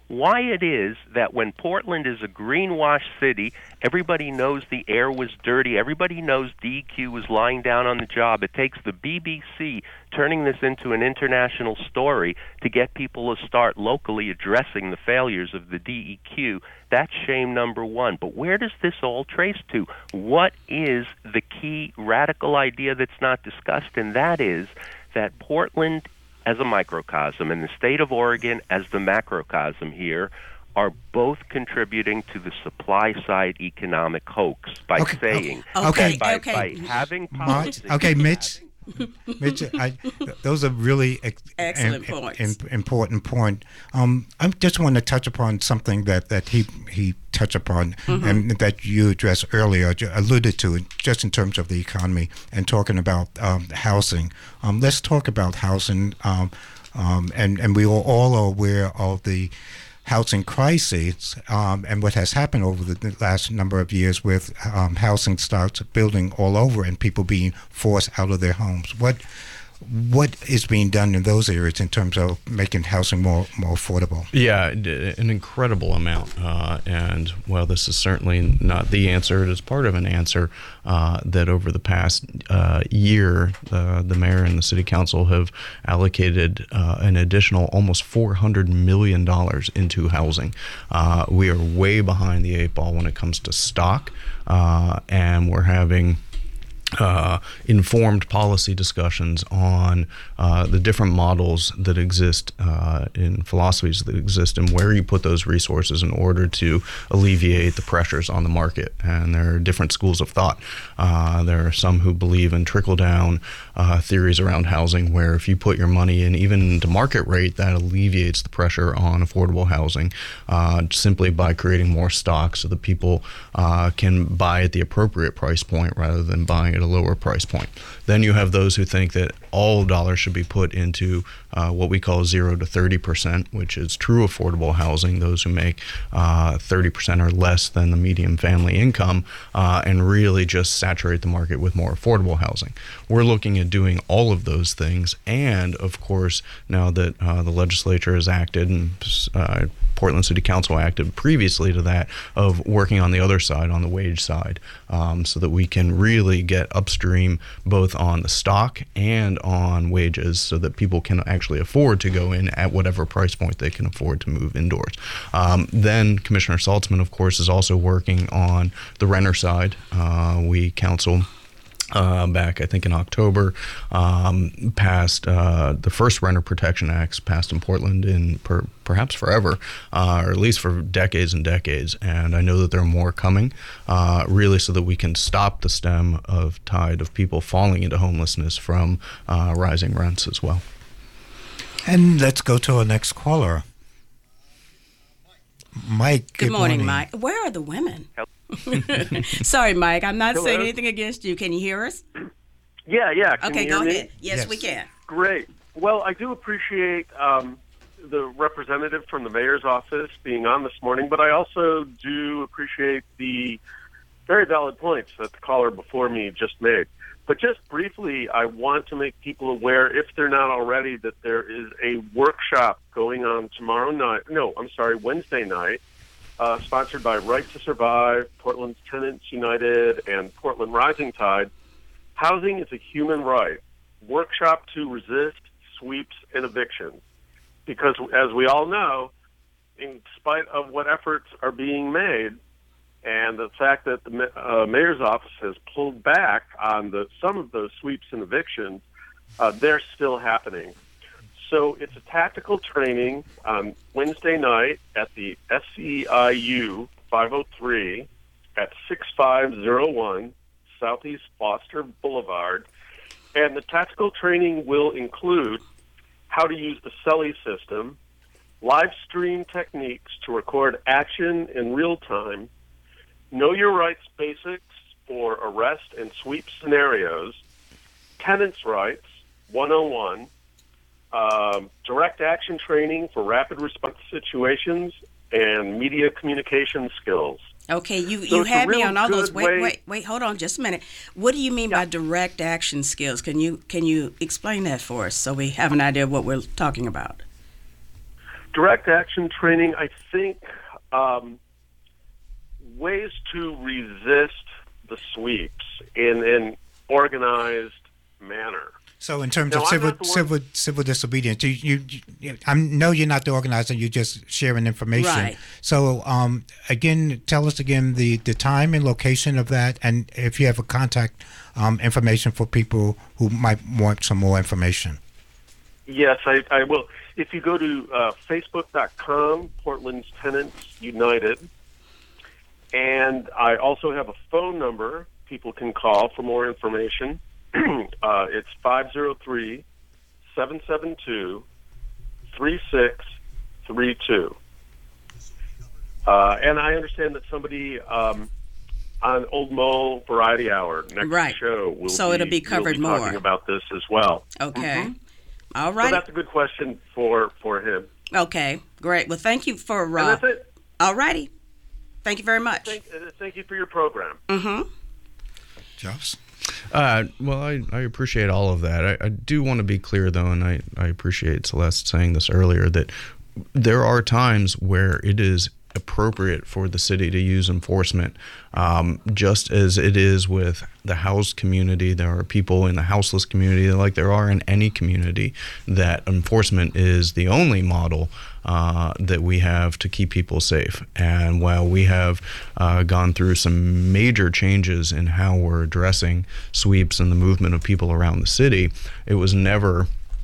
why it is that when Portland is a greenwash city, everybody knows the air was dirty, everybody knows D E Q was lying down on the job. It takes the B B C turning this into an international story to get people to start locally addressing the failures of the D E Q. That's shame number one. But where does this all trace to? What is the key radical idea that's not discussed? And that is that Portland as a microcosm and the state of Oregon as the macrocosm here are both contributing to the supply-side economic hoax by okay. saying okay. that by, okay. by having policy... Okay, Mitch. Mitch, I, those are really ex- excellent im- points. im- important point. Um, I just want to touch upon something that, that he he touched upon mm-hmm. and that you addressed earlier, alluded to, just in terms of the economy and talking about um, housing. Um, let's talk about housing, um, um, and and we are all aware of the housing crisis um, and what has happened over the last number of years with um, housing starts building all over and people being forced out of their homes. What what is being done in those areas in terms of making housing more more affordable? Yeah, an incredible amount. Uh, and while this is certainly not the answer, it is part of an answer uh, that over the past uh, year, uh, the mayor and the city council have allocated uh, an additional almost four hundred million dollars into housing. Uh, we are way behind the eight ball when it comes to stock, uh, and we're having Uh, informed policy discussions on uh, the different models that exist uh, in philosophies that exist and where you put those resources in order to alleviate the pressures on the market. And there are different schools of thought. Uh, there are some who believe in trickle-down uh, theories around housing, where if you put your money in even into market rate, that alleviates the pressure on affordable housing uh, simply by creating more stock so that people uh, can buy at the appropriate price point rather than buying at a lower price point. Then you have those who think that all dollars should be put into uh, what we call zero to thirty percent, which is true affordable housing, those who make uh, thirty percent or less than the median family income, uh, and really just saturate the market with more affordable housing. We're looking at doing all of those things, and of course, now that uh, the legislature has acted and uh, Portland City Council acted previously to that, of working on the other side, on the wage side, um, so that we can really get upstream both on the stock and on wages so that people can actually afford to go in at whatever price point they can afford to move indoors. Um, then Commissioner Saltzman, of course, is also working on the renter side. Uh, we counsel Uh, back, I think, in October, um, passed uh, the first Renter Protection Acts passed in Portland in per, perhaps forever, uh, or at least for decades and decades. And I know that there are more coming, uh, really so that we can stop the stem of tide of people falling into homelessness from uh, rising rents as well. And let's go to our next caller. Mike, good, good morning, morning, Mike. Where are the women? Sorry, Mike. I'm not Hello? saying anything against you. Can you hear us? Yeah, yeah. Can okay, you hear go me? ahead. Yes, yes, we can. Great. Well, I do appreciate um, the representative from the mayor's office being on this morning, but I also do appreciate the very valid points that the caller before me just made. But just briefly, I want to make people aware, if they're not already, that there is a workshop going on tomorrow night. No, I'm sorry, Wednesday night. Uh, sponsored by Right to Survive, Portland Tenants United, and Portland Rising Tide. Housing is a human right. Workshop to resist sweeps and evictions. Because as we all know, in spite of what efforts are being made, and the fact that the uh, mayor's office has pulled back on the some of those sweeps and evictions, uh, they're still happening. So it's a tactical training on Wednesday night at the S E I U five oh three at sixty-five oh one Southeast Foster Boulevard. And the tactical training will include how to use the C E L I system, live stream techniques to record action in real time, know your rights basics for arrest and sweep scenarios, tenants' rights one oh one, Um, direct action training for rapid response situations, and media communication skills. Okay, you, so you had me real on all those. Wait, way... wait, wait, hold on just a minute. What do you mean yeah. by direct action skills? Can you can you explain that for us so we have an idea of what we're talking about? direct action training, I think um, ways to resist the sweeps in an organized manner. So in terms Now, of I'm civil not the one- civil civil disobedience, you, you, you I know you're not the organizer, you're just sharing information. Right. So um, again, tell us again the, the time and location of that, and if you have a contact um, information for people who might want some more information. Yes, I, I will. If you go to uh, facebook dot com, Portland's Tenants United, and I also have a phone number people can call for more information. uh, it's five oh three, seven seven two, three six three two. Uh, and I understand that somebody um, on Old Mole Variety Hour next Right. show will So be, it'll be covered will be more. talking about this as well. Okay. Mhm. All So right. that's a good question for, for him. Okay. Great. Well, thank you for. Uh, And that's it. All righty. Thank you very much. Thank, uh, thank you for your program. Mm-hmm. Joss? Uh, well, I, I appreciate all of that. I, I do want to be clear, though, and I, I appreciate Celeste saying this earlier, that there are times where it is appropriate for the city to use enforcement, um, just as it is with the housed community. There are people in the houseless community, like there are in any community, that enforcement is the only model uh, that we have to keep people safe. And while we have uh, gone through some major changes in how we're addressing sweeps and the movement of people around the city, it was never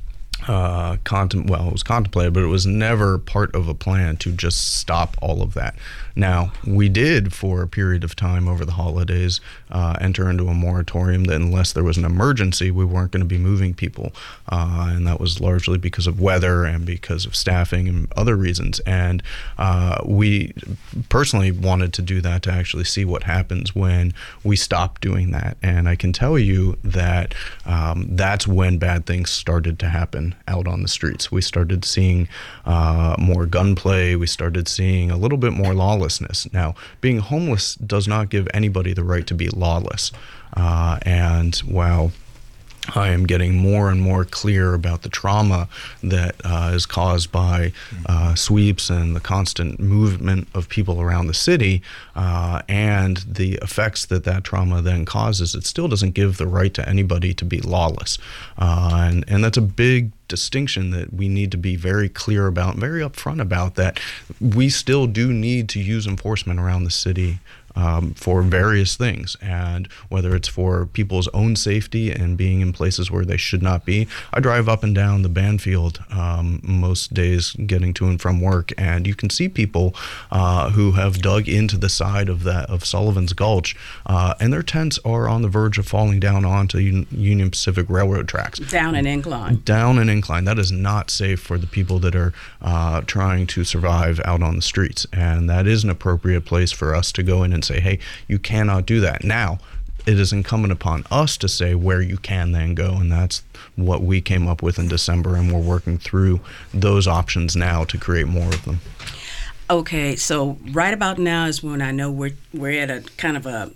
uh, contem- well, it was contemplated, but it was never part of a plan to just stop all of that. Now, we did, for a period of time over the holidays, uh, enter into a moratorium that unless there was an emergency, we weren't going to be moving people. Uh, and that was largely because of weather and because of staffing and other reasons. And uh, we personally wanted to do that to actually see what happens when we stop doing that. And I can tell you that um, that's when bad things started to happen out on the streets. We started seeing uh, more gunplay. We started seeing a little bit more lawlessness. Now, being homeless does not give anybody the right to be lawless. Uh, and while I am getting more and more clear about the trauma that uh, is caused by uh, sweeps and the constant movement of people around the city uh, and the effects that that trauma then causes. It still doesn't give the right to anybody to be lawless. Uh, and, and that's a big distinction that we need to be very clear about and very upfront about, that we still do need to use enforcement around the city Um, for various things, and whether it's for people's own safety and being in places where they should not be. I drive up and down the Banfield um, most days getting to and from work, and you can see people uh, who have dug into the side of that of Sullivan's Gulch, uh, and their tents are on the verge of falling down onto Un- Union Pacific Railroad tracks. Down an incline. Down an incline. That is not safe for the people that are uh, trying to survive out on the streets, and that is an appropriate place for us to go in and say, hey, you cannot do that. Now, it is incumbent upon us to say where you can then go, and that's what we came up with in December, and we're working through those options now to create more of them. Okay, so right about now is when I know we're we're at a kind of a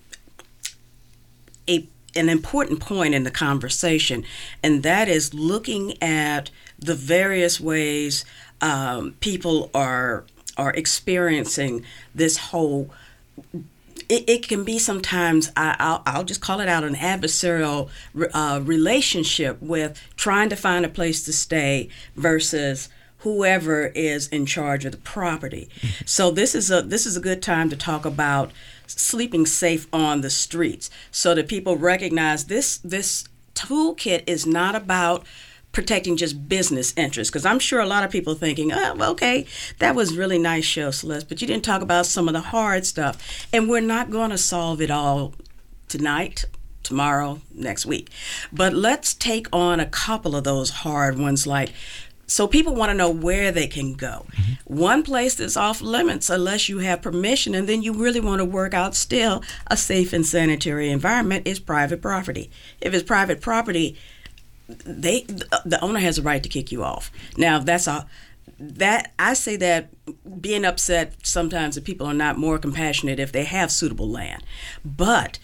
a an important point in the conversation, and that is looking at the various ways um, people are are experiencing this whole. It, it can be sometimes, I, I'll, I'll just call it out, an adversarial uh, relationship with trying to find a place to stay versus whoever is in charge of the property. So this is a this is a good time to talk about sleeping safe on the streets, so that people recognize this this toolkit is not about protecting just business interests, because I'm sure a lot of people thinking, oh, well, okay, that was really nice show, Celeste, but you didn't talk about some of the hard stuff. And we're not going to solve it all tonight, tomorrow, next week. But let's take on a couple of those hard ones, like, so people want to know where they can go. Mm-hmm. One place that's off limits unless you have permission, and then you really want to work out still a safe and sanitary environment, is private property. If it's private property, they the owner has a right to kick you off. Now, that's a that I say that being upset sometimes that people are not more compassionate if they have suitable land, but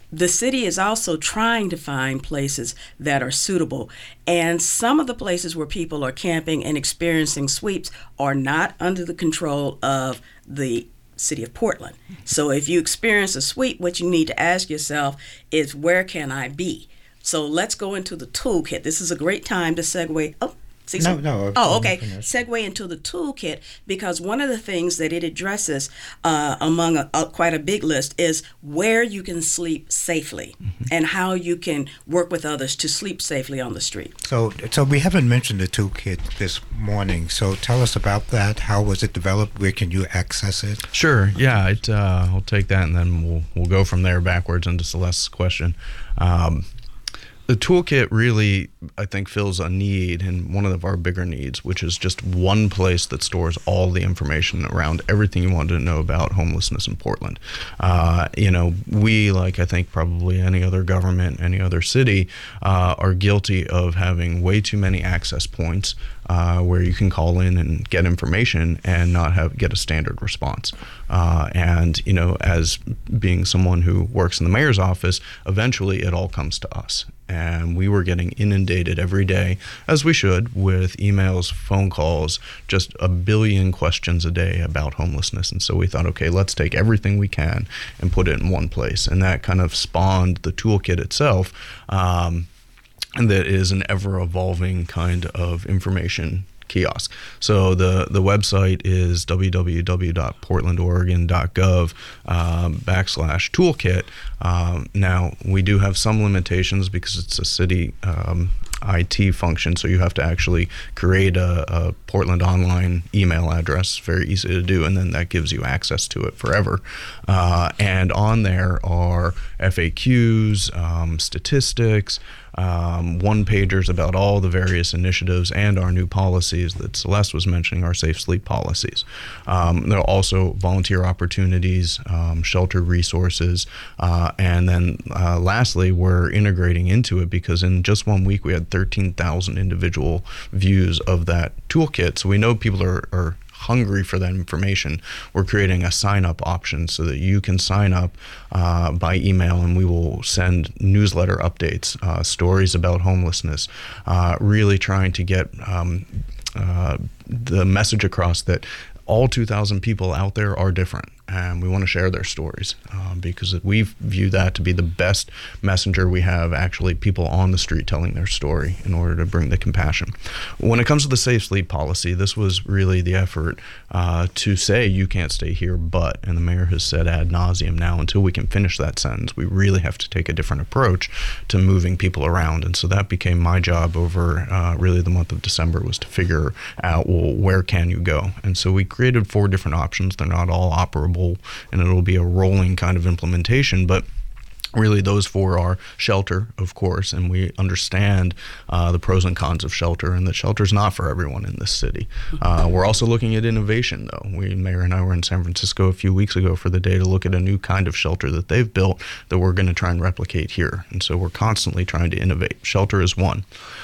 the city is also trying to find places that are suitable. And some of the places where people are camping and experiencing sweeps are not under the control of the City of Portland. So if you experience a sweep, what you need to ask yourself is, where can I be? So let's go into the toolkit. This is a great time to segue. Oh, see No, some- no. Oh, okay. Segue into the toolkit, because one of the things that it addresses uh, among a, a, quite a big list is where you can sleep safely and how you can work with others to sleep safely on the street. So, so we haven't mentioned the toolkit this morning. So tell us about that. How was it developed? Where can you access it? Sure. Yeah, it, uh, I'll take that, and then we'll we'll go from there backwards into Celeste's question. Um, The toolkit really, I think, fills a need, and one of our bigger needs, which is just one place that stores all the information around everything you wanted to know about homelessness in Portland. Uh, you know, we, like I think probably any other government, any other city, uh, are guilty of having way too many access points uh, where you can call in and get information and not have get a standard response. Uh, and, you know, as being someone who works in the mayor's office, eventually it all comes to us. And we were getting inundated every day, as we should, with emails, phone calls, just a billion questions a day about homelessness. And so we thought, okay, let's take everything we can and put it in one place. And that kind of spawned the toolkit itself, um, and that is an ever-evolving kind of information kiosk. So the, the website is w w w dot portland oregon dot gov um, backslash toolkit. Um, now, we do have some limitations because it's a city um, I T function, so you have to actually create a, a Portland Online email address. Very easy to do, and then that gives you access to it forever. Uh, and on there are F A Qs, um, statistics, um, one-pagers about all the various initiatives and our new policies that Celeste was mentioning, our safe sleep policies. Um, there are also volunteer opportunities, um, shelter resources, uh, and then uh, lastly, we're integrating into it because in just one week we had thirteen thousand individual views of that toolkit. So we know people are, are hungry for that information. We're creating a sign-up option so that you can sign up uh, by email, and we will send newsletter updates, uh, stories about homelessness, uh, really trying to get um, uh, the message across that all two thousand people out there are different, and we want to share their stories um, because we view that to be the best messenger we have, actually people on the street telling their story in order to bring the compassion. When it comes to the safe sleep policy, this was really the effort uh, to say you can't stay here, but, and the mayor has said ad nauseum now, until we can finish that sentence, we really have to take a different approach to moving people around. And so that became my job over uh, really the month of December, was to figure out, well, where can you go? And so we created four different options. They're not all operable, and it'll be a rolling kind of implementation, but really those four are shelter, of course, and we understand uh, the pros and cons of shelter, and that shelter's not for everyone in this city. Uh, we're also looking at innovation, though. We, Mayor and I were in San Francisco a few weeks ago for the day to look at a new kind of shelter that they've built that we're going to try and replicate here. And so we're constantly trying to innovate. Shelter is one.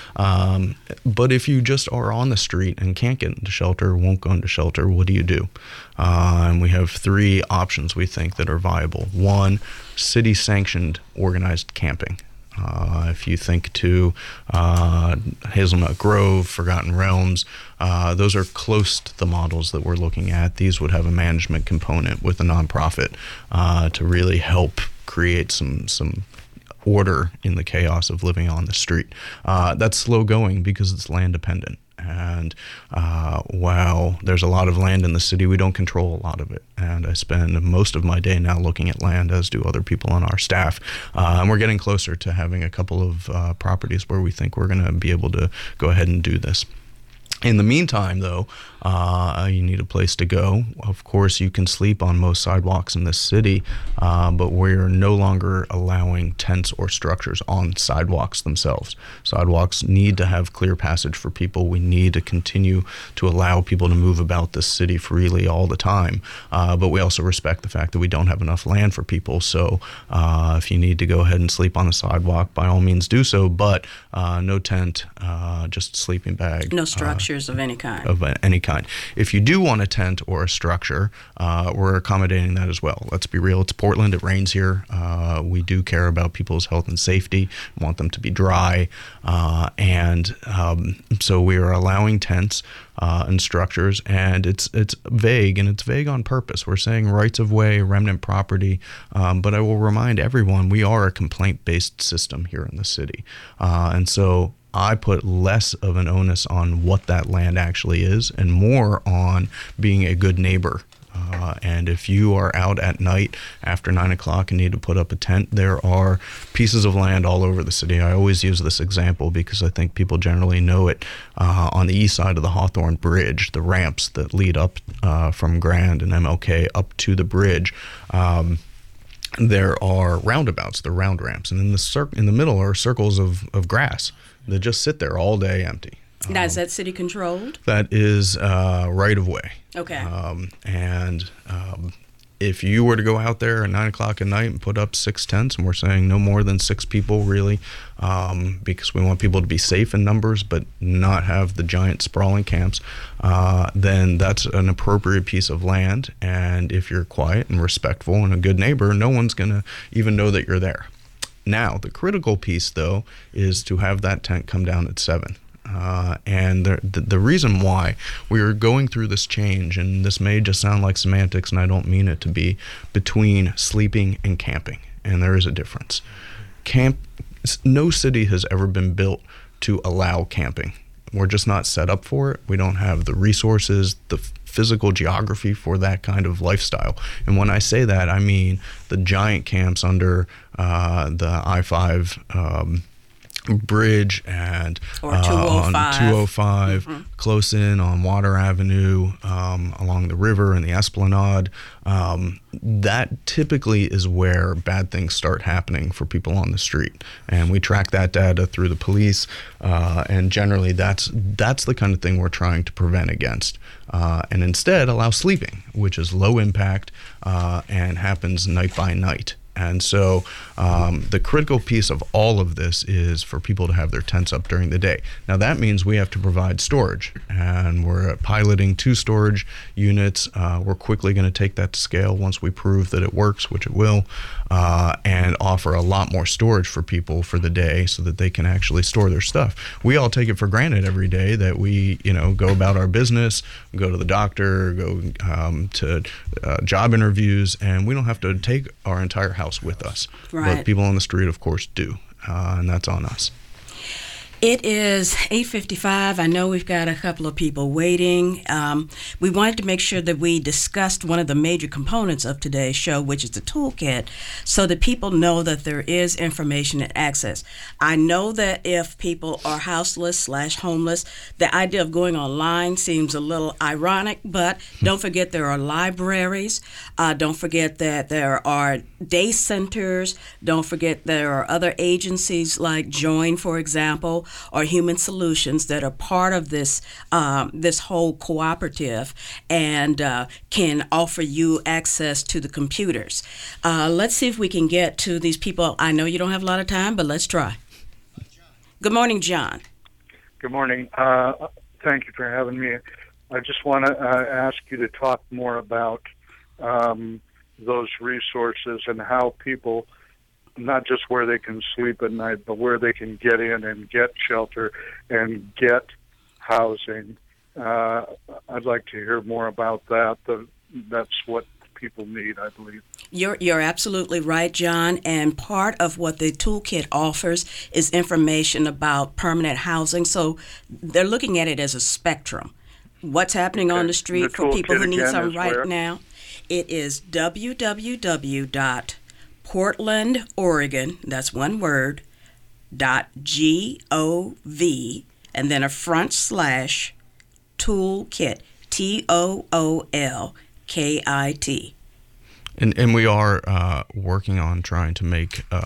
Um, but if you just are on the street and can't get into shelter, won't go into shelter, what do you do? Uh, and we have three options we think that are viable. One, city-sanctioned organized camping. Uh, if you think to uh, Hazelnut Grove, Forgotten Realms, uh, those are close to the models that we're looking at. These would have a management component with a nonprofit uh, to really help create some some order in the chaos of living on the street. Uh, that's slow going because it's land dependent. And uh, while there's a lot of land in the city, we don't control a lot of it. And I spend most of my day now looking at land, as do other people on our staff. Uh, and we're getting closer to having a couple of uh, properties where we think we're going to be able to go ahead and do this. In the meantime, though, uh, you need a place to go. Of course, you can sleep on most sidewalks in this city, uh, but we're no longer allowing tents or structures on sidewalks themselves. Sidewalks need to have clear passage for people. We need to continue to allow people to move about this city freely all the time, uh, but we also respect the fact that we don't have enough land for people. So uh, if you need to go ahead and sleep on a sidewalk, by all means do so, but uh, no tent, uh, just a sleeping bag. No structures. structures of any kind. Of any kind. If you do want a tent or a structure, uh, we're accommodating that as well. Let's be real. It's Portland. It rains here. Uh, we do care about people's health and safety. We want them to be dry. Uh, and um, so we are allowing tents uh, and structures. And it's it's vague, and it's vague on purpose. We're saying rights of way, remnant property. Um, but I will remind everyone, we are a complaint-based system here in the city. Uh, and so I put less of an onus on what that land actually is and more on being a good neighbor. Uh, and if you are out at night after nine o'clock and need to put up a tent, there are pieces of land all over the city. I always use this example because I think people generally know it. Uh, on the east side of the Hawthorne Bridge, the ramps that lead up uh, from Grand and M L K up to the bridge, um, there are roundabouts, the round ramps. And in the, cir- in the middle are circles of, of grass that just sit there all day empty. Now, is that city controlled? That is uh, right of way. Okay. Um, and um, if you were to go out there at nine o'clock at night and put up six tents, and we're saying no more than six people really, um, because we want people to be safe in numbers but not have the giant sprawling camps, uh, then that's an appropriate piece of land. And if you're quiet and respectful and a good neighbor, no one's going to even know that you're there. Now, the critical piece, though, is to have that tent come down at seven. Uh, and the, the the reason why we are going through this change, and this may just sound like semantics, and I don't mean it to be, between sleeping and camping, and there is a difference. Camp, no city has ever been built to allow camping. We're just not set up for it. We don't have the resources, the physical geography for that kind of lifestyle. And when I say that, I mean the giant camps under uh, the I five um, bridge and or two oh five. Uh, on two oh five, mm-hmm. close in on Water Avenue, um, along the river and the Esplanade. Um, that typically is where bad things start happening for people on the street, and we track that data through the police. Uh, and generally, that's that's the kind of thing we're trying to prevent against, uh, and instead allow sleeping, which is low impact uh, and happens night by night. And so um, the critical piece of all of this is for people to have their tents up during the day. Now, that means we have to provide storage, and we're piloting two storage units. Uh, we're quickly going to take that to scale once we prove that it works, which it will, uh, and offer a lot more storage for people for the day so that they can actually store their stuff. We all take it for granted every day that we, you know, go about our business, go to the doctor, go um, to uh, job interviews, and we don't have to take our entire house with us. Right. But people on the street, of course, do, uh, and that's on us. It is eight fifty-five. I know we've got a couple of people waiting. Um, we wanted to make sure that we discussed one of the major components of today's show, which is the toolkit, so that people know that there is information and access. I know that if people are houseless slash homeless, the idea of going online seems a little ironic, but don't forget there are libraries. Uh, don't forget that there are day centers. Don't forget there are other agencies like Join, for example, or Human Solutions that are part of this um, this whole cooperative and uh, can offer you access to the computers. Uh, let's see if we can get to these people. I know you don't have a lot of time, but let's try. Good morning, John. Good morning. Uh, thank you for having me. I just want to uh, ask you to talk more about um, those resources and how people, not just where they can sleep at night, but where they can get in and get shelter and get housing. Uh, I'd like to hear more about that. The, that's what people need, I believe. You're you're absolutely right, John. And part of what the toolkit offers is information about permanent housing. So they're looking at it as a spectrum. What's happening Okay. on the street The for people toolkit who need again some is right where? now? It is w w w dot portland oregon, that's one word, dot G O V, and then a front slash toolkit, T O O L K I T. And and we are uh, working on trying to make um,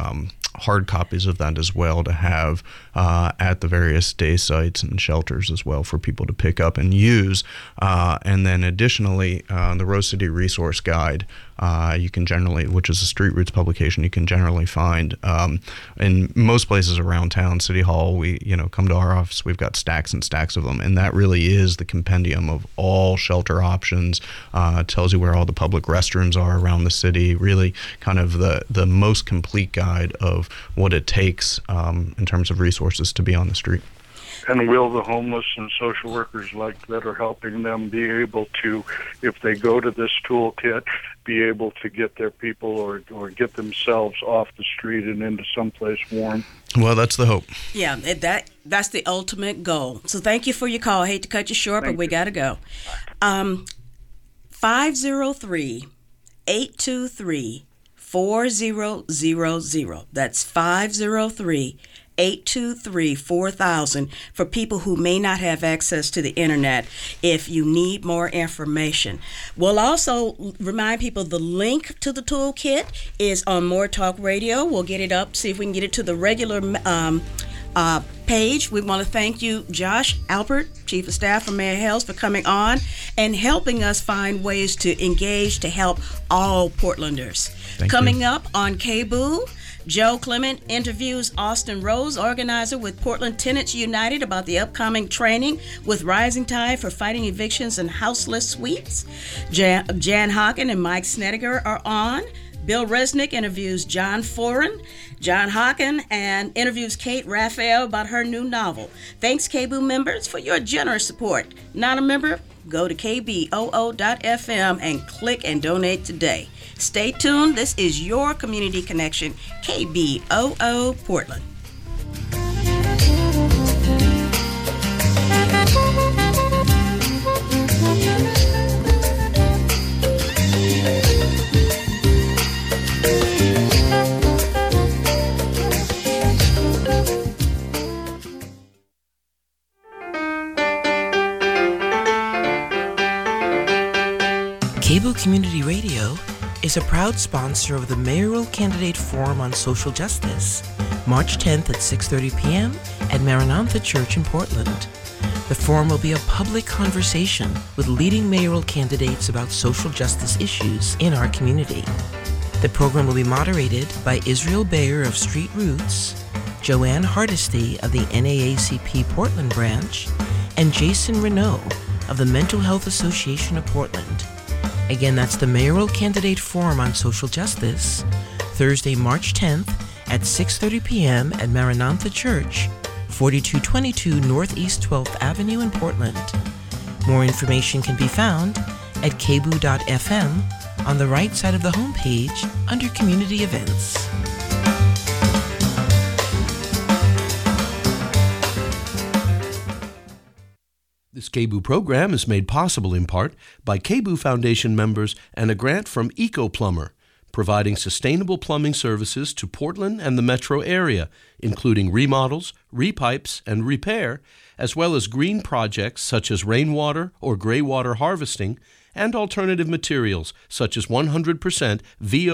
hard copies of that as well to have uh, at the various day sites and shelters as well for people to pick up and use. Uh, and then additionally, uh, the Rose City Resource Guide, uh, you can generally, which is a Street Roots publication, you can generally find um, in most places around town. City Hall, we, you know, come to our office, we've got stacks and stacks of them. And that really is the compendium of all shelter options. Uh, tells you where all the public restrooms are around the city, really kind of the, the most complete guide of what it takes um, in terms of resources to be on the street. And will the homeless and social workers like that are helping them be able to, if they go to this toolkit, be able to get their people or, or get themselves off the street and into someplace warm? Well, that's the hope. Yeah, that that's the ultimate goal. So thank you for your call. I hate to cut you short, Thank but we got to go. Um, five oh three, eight two three, four zero zero zero. That's five oh three, eight two three, four thousand for people who may not have access to the internet if you need more information. We'll also remind people the link to the toolkit is on More Talk Radio. We'll get it up, see if we can get it to the regular um, uh, page. We want to thank you, Josh Albert, Chief of Staff for Mayor Hales, for coming on and helping us find ways to engage to help all Portlanders. Thank Coming you. up on K B O O, Joe Clement interviews Austin Rose, organizer with Portland Tenants United, about the upcoming training with Rising Tide for fighting evictions and houseless suites. Jan, Jan Hocken and Mike Snedeker are on. Bill Resnick interviews John Foran. John Hocken and interviews Kate Raphael about her new novel. Thanks, K B O O members, for your generous support. Not a member? Go to K B O O dot F M and click and donate today. Stay tuned. This is your Community Connection, K B O O Portland. K B O O Community Radio is a proud sponsor of the Mayoral Candidate Forum on Social Justice, March tenth at six thirty p.m. at Maranatha Church in Portland. The forum will be a public conversation with leading mayoral candidates about social justice issues in our community. The program will be moderated by Israel Bayer of Street Roots, Joanne Hardesty of the N double A C P Portland branch, and Jason Renault of the Mental Health Association of Portland. Again, that's the Mayoral Candidate Forum on Social Justice, Thursday, March tenth at six thirty p.m. at Maranatha Church, forty-two twenty-two Northeast twelfth Avenue in Portland. More information can be found at K B O O dot F M on the right side of the homepage under Community Events. This K B O O program is made possible in part by K B O O Foundation members and a grant from Eco Plumber, providing sustainable plumbing services to Portland and the metro area, including remodels, repipes, and repair, as well as green projects such as rainwater or gray water harvesting, and alternative materials such as one hundred percent V O